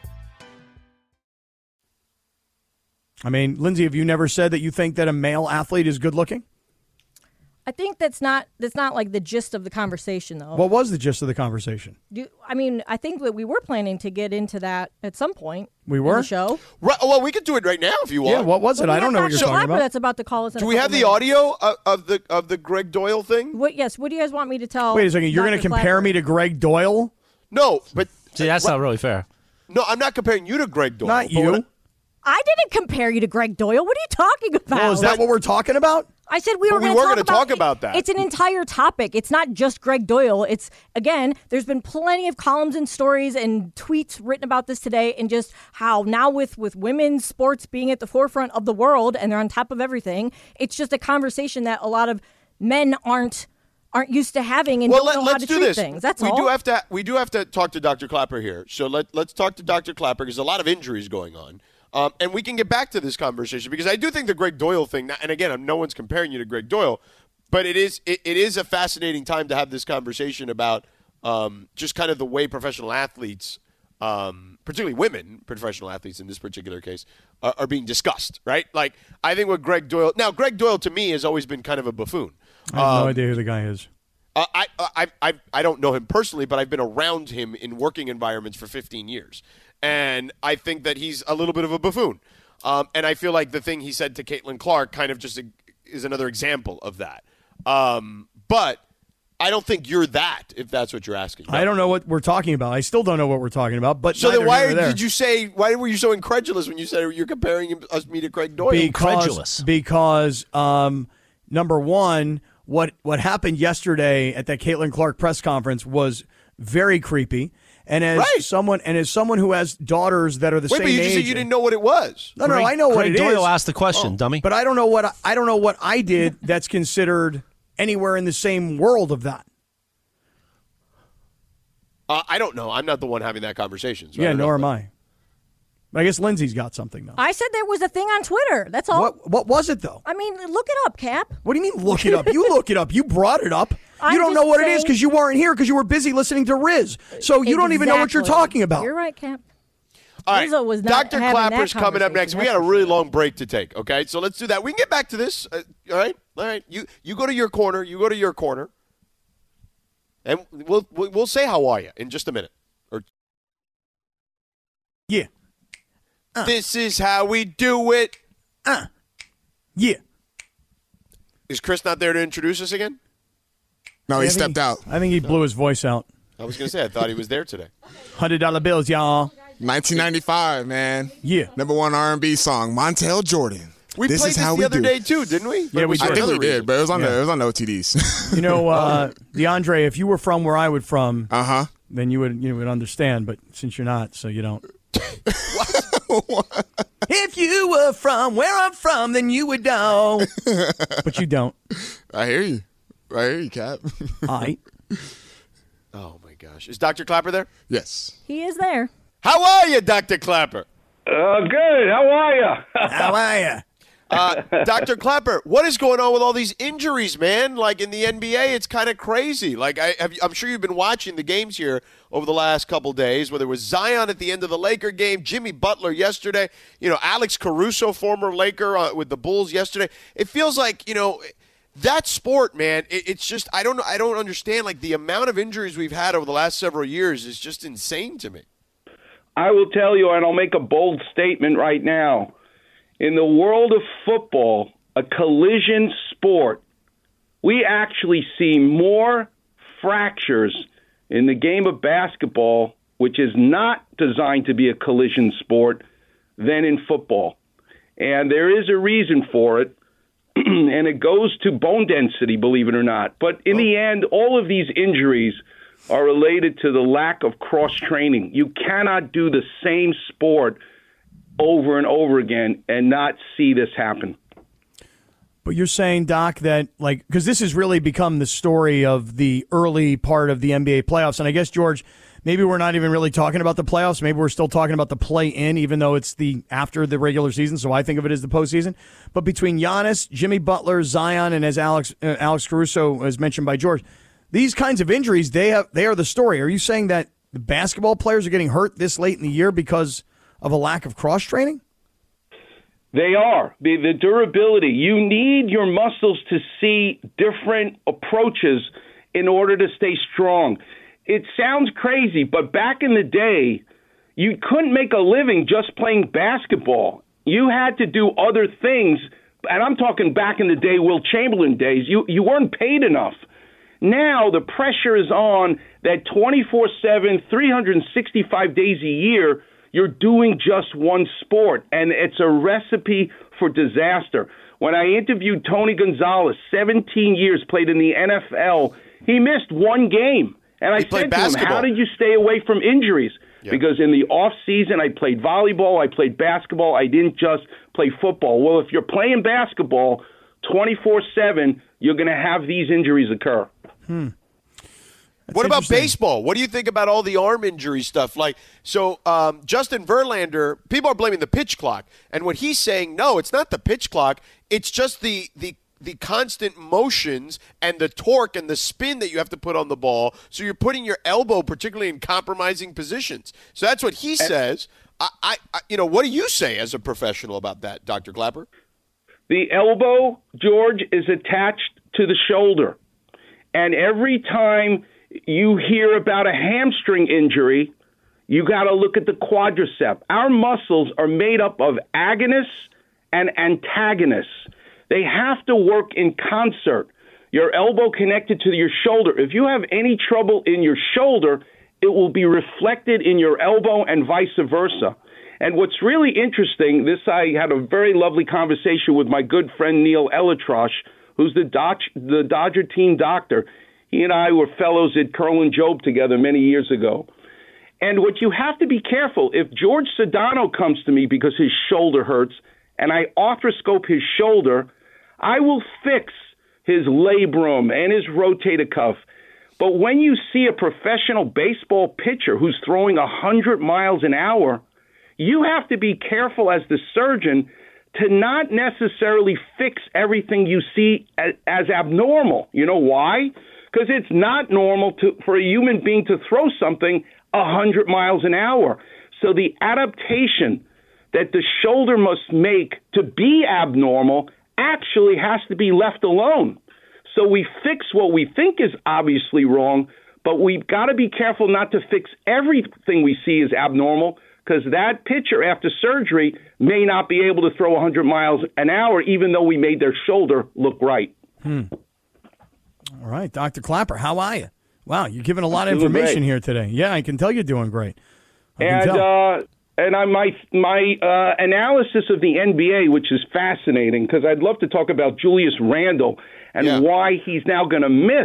I mean, Lindsay, have you never said that you think that a male athlete is good looking? I think that's not like the gist of the conversation, though. What was the gist of the conversation? I think that we were planning to get into that at some point. We were? in the show. Right, well, we could do it right now if you want. Yeah, what was it? I don't know what you're talking about. That's about to call us. in Do a we have couple the minutes. audio of the Greg Doyle thing? What do you guys want me to tell? Wait a second. You're going to Dr. compare Clapper? me to Greg Doyle? No, but See, that's not really fair. no, I'm not comparing you to Greg Doyle. Not but you. I didn't compare you to Greg Doyle. What are you talking about? Well, is that what we're talking about? I said we were going to talk about that. It's an entire topic. It's not just Greg Doyle. It's, again, there's been plenty of columns and stories and tweets written about this today, and just how now with women's sports being at the forefront of the world and they're on top of everything, it's just a conversation that a lot of men aren't used to having and don't know how to treat things. That's all. We do have to talk to Dr. Clapper here. So let's talk to Dr. Clapper because a lot of injuries going on. And we can get back to this conversation because I do think the Greg Doyle thing, and again, no one's comparing you to Greg Doyle, but it is a fascinating time to have this conversation about just kind of the way professional athletes, particularly women professional athletes in this particular case, are being discussed, right? Like, I think what Greg Doyle to me has always been kind of a buffoon. I have no idea who the guy is. I don't know him personally, but I've been around him in working environments for 15 years. And I think that he's a little bit of a buffoon. And I feel like the thing he said to Caitlin Clark kind of just is another example of that. But I don't think you're that, if that's what you're asking. I don't know what we're talking about. I still don't know what we're talking about. But so then why were you so incredulous when you said you're comparing me to Greg Doyle? Because number one, what happened yesterday at that Caitlin Clark press conference was very creepy. And as someone who has daughters that are the same age, you said you didn't know what it was. No, I know what it is. Greg Doyle asked the question, dummy. But I don't know what I did that's considered anywhere in the same world of that. I don't know. I'm not the one having that conversation. So nor am I. I guess Lindsay's got something, though. I said there was a thing on Twitter. That's all. What was it, though? I mean, look it up, Cap. What do you mean, look it up? You look it up. You brought it up. You don't know what it is because you weren't here because you were busy listening to Riz. So you don't even know what you're talking about. You're right, Cap. All right, Rizzo was not Dr. Clapper's coming up next. We got a really long break to take, okay? So let's do that. We can get back to this, all right? You go to your corner. You go to your corner. And we'll say how are you in just a minute. Yeah. This is how we do it. Yeah. Is Chris not there to introduce us again? No, he stepped out. I think he blew his voice out. I was going to say, I thought he was there today. $100 bills, y'all. 1995, man. Yeah. Number one R&B song, Montel Jordan. We played this the other day, too, didn't we? Yeah, we did. I think we did, but it was on the OTDs. You know, DeAndre, if you were from where I would from, then you would understand. But since you're not, so you don't. What? If you were from where I'm from, then you would know. But you don't. I hear you. Cap. All right. Oh, my gosh. Is Dr. Clapper there? Yes. He is there. How are you, Dr. Clapper? Good. How are you? How are you? Dr. Clapper, what is going on with all these injuries, man? Like in the NBA, it's kind of crazy. Like I'm sure you've been watching the games here over the last couple days, whether it was Zion at the end of the Laker game, Jimmy Butler yesterday, Alex Caruso, former Laker with the Bulls yesterday. It feels like, that sport, man, it's just I don't understand. Like the amount of injuries we've had over the last several years is just insane to me. I will tell you, and I'll make a bold statement right now. In the world of football, a collision sport, we actually see more fractures in the game of basketball, which is not designed to be a collision sport, than in football. And there is a reason for it, and it goes to bone density, believe it or not. But in the end, all of these injuries are related to the lack of cross-training. You cannot do the same sport over and over again and not see this happen. But you're saying, Doc, that because this has really become the story of the early part of the NBA playoffs. And I guess, George, maybe we're not even really talking about the playoffs. Maybe we're still talking about the play-in, even though it's after the regular season. So I think of it as the postseason. But between Giannis, Jimmy Butler, Zion, and as Alex Caruso was mentioned by George, these kinds of injuries, they are the story. Are you saying that the basketball players are getting hurt this late in the year because of a lack of cross-training? They are. The durability. You need your muscles to see different approaches in order to stay strong. It sounds crazy, but back in the day, you couldn't make a living just playing basketball. You had to do other things, and I'm talking back in the day, Wilt Chamberlain days. You weren't paid enough. Now the pressure is on that 24/7, 365 days a year. you're doing just one sport, and it's a recipe for disaster. When I interviewed Tony Gonzalez, 17 years, played in the NFL, he missed one game. And I said to him, how did you stay away from injuries? Yeah. Because in the off season, I played volleyball, I played basketball, I didn't just play football. Well, if you're playing basketball 24/7, you're going to have these injuries occur. What about baseball? What do you think about all the arm injury stuff? Justin Verlander, people are blaming the pitch clock. And what he's saying, no, it's not the pitch clock. It's just the constant motions and the torque and the spin that you have to put on the ball. So you're putting your elbow particularly in compromising positions. So that's what he says. What do you say as a professional about that, Dr. Clapper? The elbow, George, is attached to the shoulder. And every time you hear about a hamstring injury, you got to look at the quadricep. Our muscles are made up of agonists and antagonists. They have to work in concert. Your elbow connected to your shoulder. If you have any trouble in your shoulder, it will be reflected in your elbow and vice versa. And what's really interesting, I had a very lovely conversation with my good friend Neil Elatrosh, who's the Dodger team doctor. He and I were fellows at Curl and Job together many years ago. And what you have to be careful, if George Sedano comes to me because his shoulder hurts and I arthroscope his shoulder, I will fix his labrum and his rotator cuff. But when you see a professional baseball pitcher who's throwing 100 miles an hour, you have to be careful as the surgeon to not necessarily fix everything you see as abnormal. You know why? Because it's not normal for a human being to throw something 100 miles an hour. So the adaptation that the shoulder must make to be abnormal actually has to be left alone. So we fix what we think is obviously wrong, but we've got to be careful not to fix everything we see as abnormal, because that pitcher after surgery may not be able to throw 100 miles an hour, even though we made their shoulder look right. All right, Dr. Clapper, how are you? Wow, you're giving a lot of information here today. Yeah, I can tell you're doing great. My analysis of the NBA, which is fascinating, because I'd love to talk about Julius Randle and why he's now going to miss.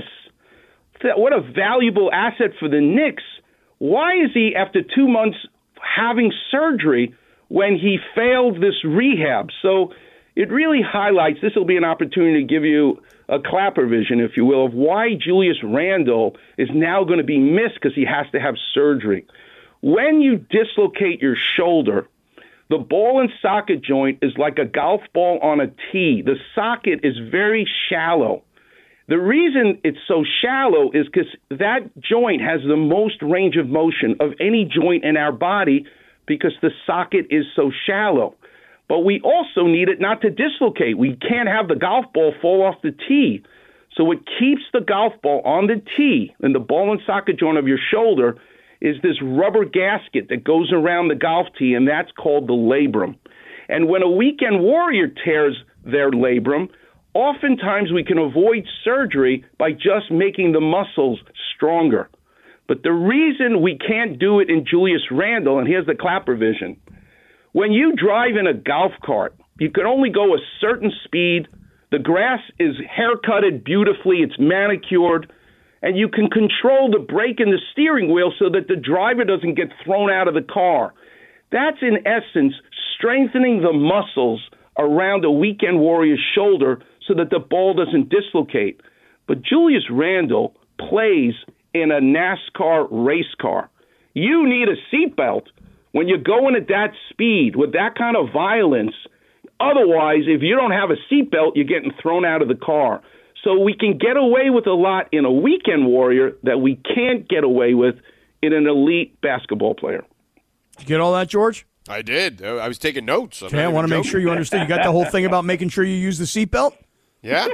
What a valuable asset for the Knicks. Why is he, after 2 months, having surgery when he failed this rehab? So it really highlights, this will be an opportunity to give you a Clapper vision, if you will, of why Julius Randle is now going to be missed because he has to have surgery. When you dislocate your shoulder, the ball and socket joint is like a golf ball on a tee. The socket is very shallow. The reason it's so shallow is because that joint has the most range of motion of any joint in our body because the socket is so shallow. But we also need it not to dislocate. We can't have the golf ball fall off the tee. So what keeps the golf ball on the tee and the ball and socket joint of your shoulder is this rubber gasket that goes around the golf tee, and that's called the labrum. And when a weekend warrior tears their labrum, oftentimes we can avoid surgery by just making the muscles stronger. But the reason we can't do it in Julius Randle, and here's the Clapper vision, when you drive in a golf cart, you can only go a certain speed. The grass is haircutted beautifully. It's manicured. And you can control the brake and the steering wheel so that the driver doesn't get thrown out of the car. That's, in essence, strengthening the muscles around a weekend warrior's shoulder so that the ball doesn't dislocate. But Julius Randle plays in a NASCAR race car. You need a seatbelt when you're going at that speed with that kind of violence. Otherwise, if you don't have a seatbelt, you're getting thrown out of the car. So we can get away with a lot in a weekend warrior that we can't get away with in an elite basketball player. Did you get all that, George? I did. I was taking notes. Okay, I want to make sure you understood. You got the whole thing about making sure you use the seatbelt? Yeah.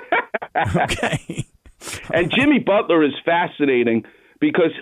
Okay. And Jimmy Butler is fascinating because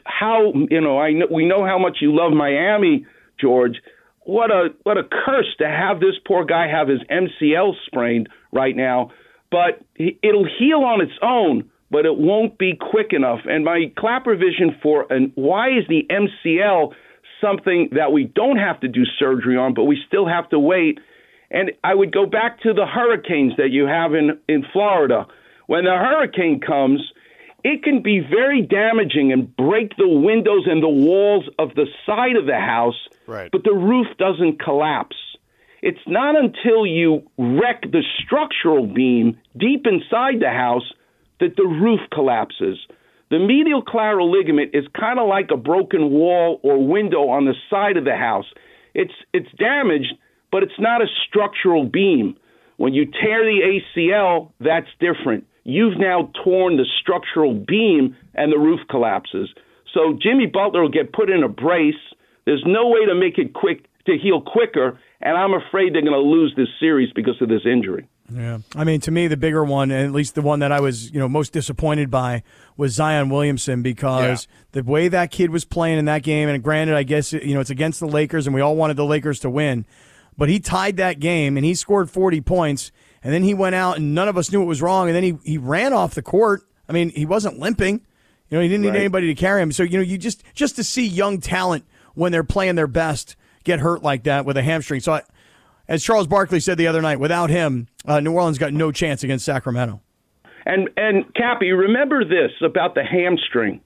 we know how much you love Miami, George. What a curse to have this poor guy have his MCL sprained right now. But it'll heal on its own, but it won't be quick enough. And my Clapper vision for why is the MCL something that we don't have to do surgery on, but we still have to wait. And I would go back to the hurricanes that you have in Florida. When the hurricane comes, it can be very damaging and break the windows and the walls of the side of the house, right, but the roof doesn't collapse. It's not until you wreck the structural beam deep inside the house that the roof collapses. The medial collateral ligament is kind of like a broken wall or window on the side of the house. It's damaged, but it's not a structural beam. When you tear the ACL, that's different. You've now torn the structural beam and the roof collapses. So Jimmy Butler will get put in a brace. There's no way to make it to heal quicker, and I'm afraid they're going to lose this series because of this injury. Yeah, I mean, to me, the bigger one, and at least the one that I was, most disappointed by, was Zion Williamson, because the way that kid was playing in that game, and granted, I guess it's against the Lakers, and we all wanted the Lakers to win, but he tied that game and he scored 40 points, and then he went out and none of us knew what was wrong, and then he ran off the court. I mean, he wasn't limping, he didn't need anybody to carry him. So you just to see young talent when they're playing their best get hurt like that with a hamstring. So as Charles Barkley said the other night, without him, New Orleans got no chance against Sacramento. And Cappy, remember this about the hamstring.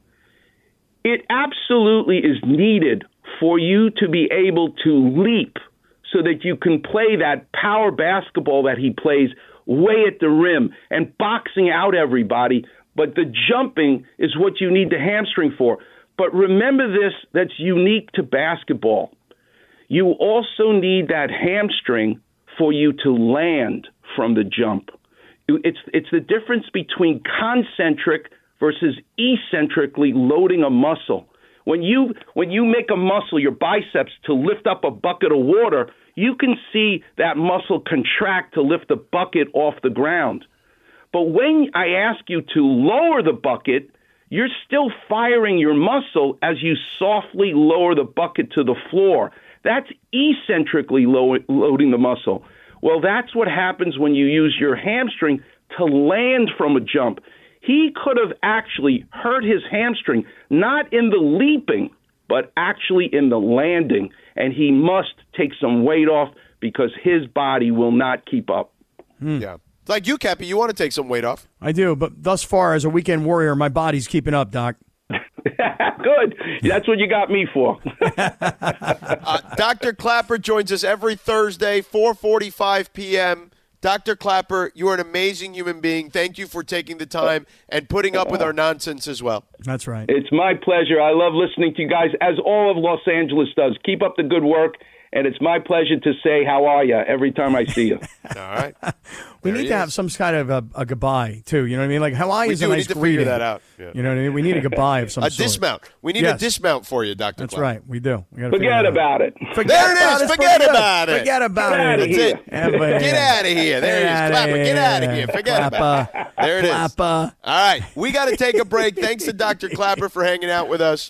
It absolutely is needed for you to be able to leap so that you can play that power basketball that he plays way at the rim and boxing out everybody. But the jumping is what you need the hamstring for. But remember this, that's unique to basketball. You also need that hamstring for you to land from the jump. It's the difference between concentric versus eccentrically loading a muscle. When you make a muscle, your biceps, to lift up a bucket of water, you can see that muscle contract to lift the bucket off the ground. But when I ask you to lower the bucket, you're still firing your muscle as you softly lower the bucket to the floor. That's eccentrically loading the muscle. Well, that's what happens when you use your hamstring to land from a jump. He could have actually hurt his hamstring, not in the leaping, but actually in the landing. And he must take some weight off because his body will not keep up. Yeah. It's like you, Cappy. You want to take some weight off. I do, but thus far, as a weekend warrior, my body's keeping up, Doc. Good. That's what you got me for. Dr. Klapper joins us every Thursday, 4:45 p.m. Dr. Klapper, you are an amazing human being. Thank you for taking the time and putting up with our nonsense as well. That's right. It's my pleasure. I love listening to you guys, as all of Los Angeles does. Keep up the good work, and it's my pleasure to say, how are you, every time I see you. All right. We need to have some kind of a goodbye, too. You know what I mean? Like, how are you is a nice greeting. We need to figure that out. Yeah. You know what I mean? We need a goodbye of some sort. A dismount. We need a dismount for you, Dr. That's Klapper. right. We do. Forget about it. There it is. Forget about it. Forget about it. That's it. Get out of here. There it is. Klapper, get out of here. Forget about it. There it is. All right. We got to take a break. Thanks to Dr. Klapper for hanging out with us.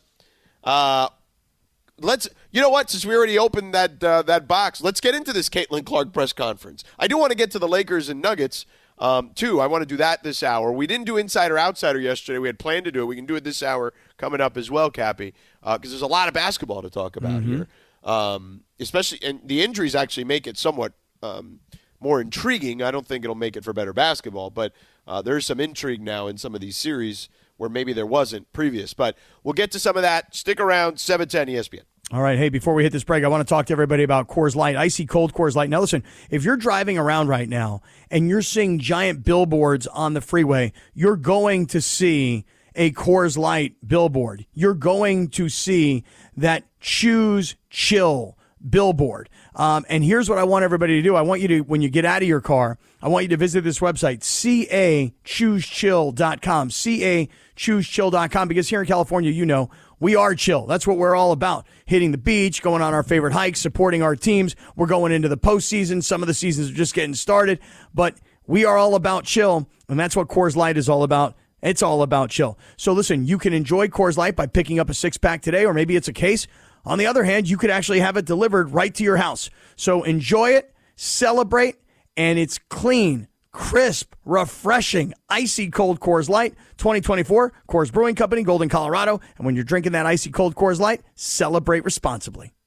You know what? Since we already opened that box, let's get into this Caitlin Clark press conference. I do want to get to the Lakers and Nuggets, too. I want to do that this hour. We didn't do Insider Outsider yesterday. We had planned to do it. We can do it this hour coming up as well, Cappy, because there's a lot of basketball to talk about here. Especially, and the injuries actually make it somewhat more intriguing. I don't think it'll make it for better basketball, but there's some intrigue now in some of these series where maybe there wasn't previous. But we'll get to some of that. Stick around, 710 ESPN. All right. Hey, before we hit this break, I want to talk to everybody about Coors Light, icy cold Coors Light. Now, listen, if you're driving around right now and you're seeing giant billboards on the freeway, you're going to see a Coors Light billboard. You're going to see that Choose Chill billboard. And here's what I want everybody to do. I want you to, when you get out of your car, I want you to visit this website, cachoosechill.com, cachoosechill.com, because here in California, we are chill. That's what we're all about. Hitting the beach, going on our favorite hikes, supporting our teams. We're going into the postseason. Some of the seasons are just getting started, but we are all about chill, and that's what Coors Light is all about. It's all about chill. So listen, you can enjoy Coors Light by picking up a six-pack today, or maybe it's a case. On the other hand, you could actually have it delivered right to your house. So enjoy it, celebrate, and it's clean, crisp, refreshing, icy cold Coors Light. 2024, Coors Brewing Company, Golden, Colorado. And when you're drinking that icy cold Coors Light, celebrate responsibly.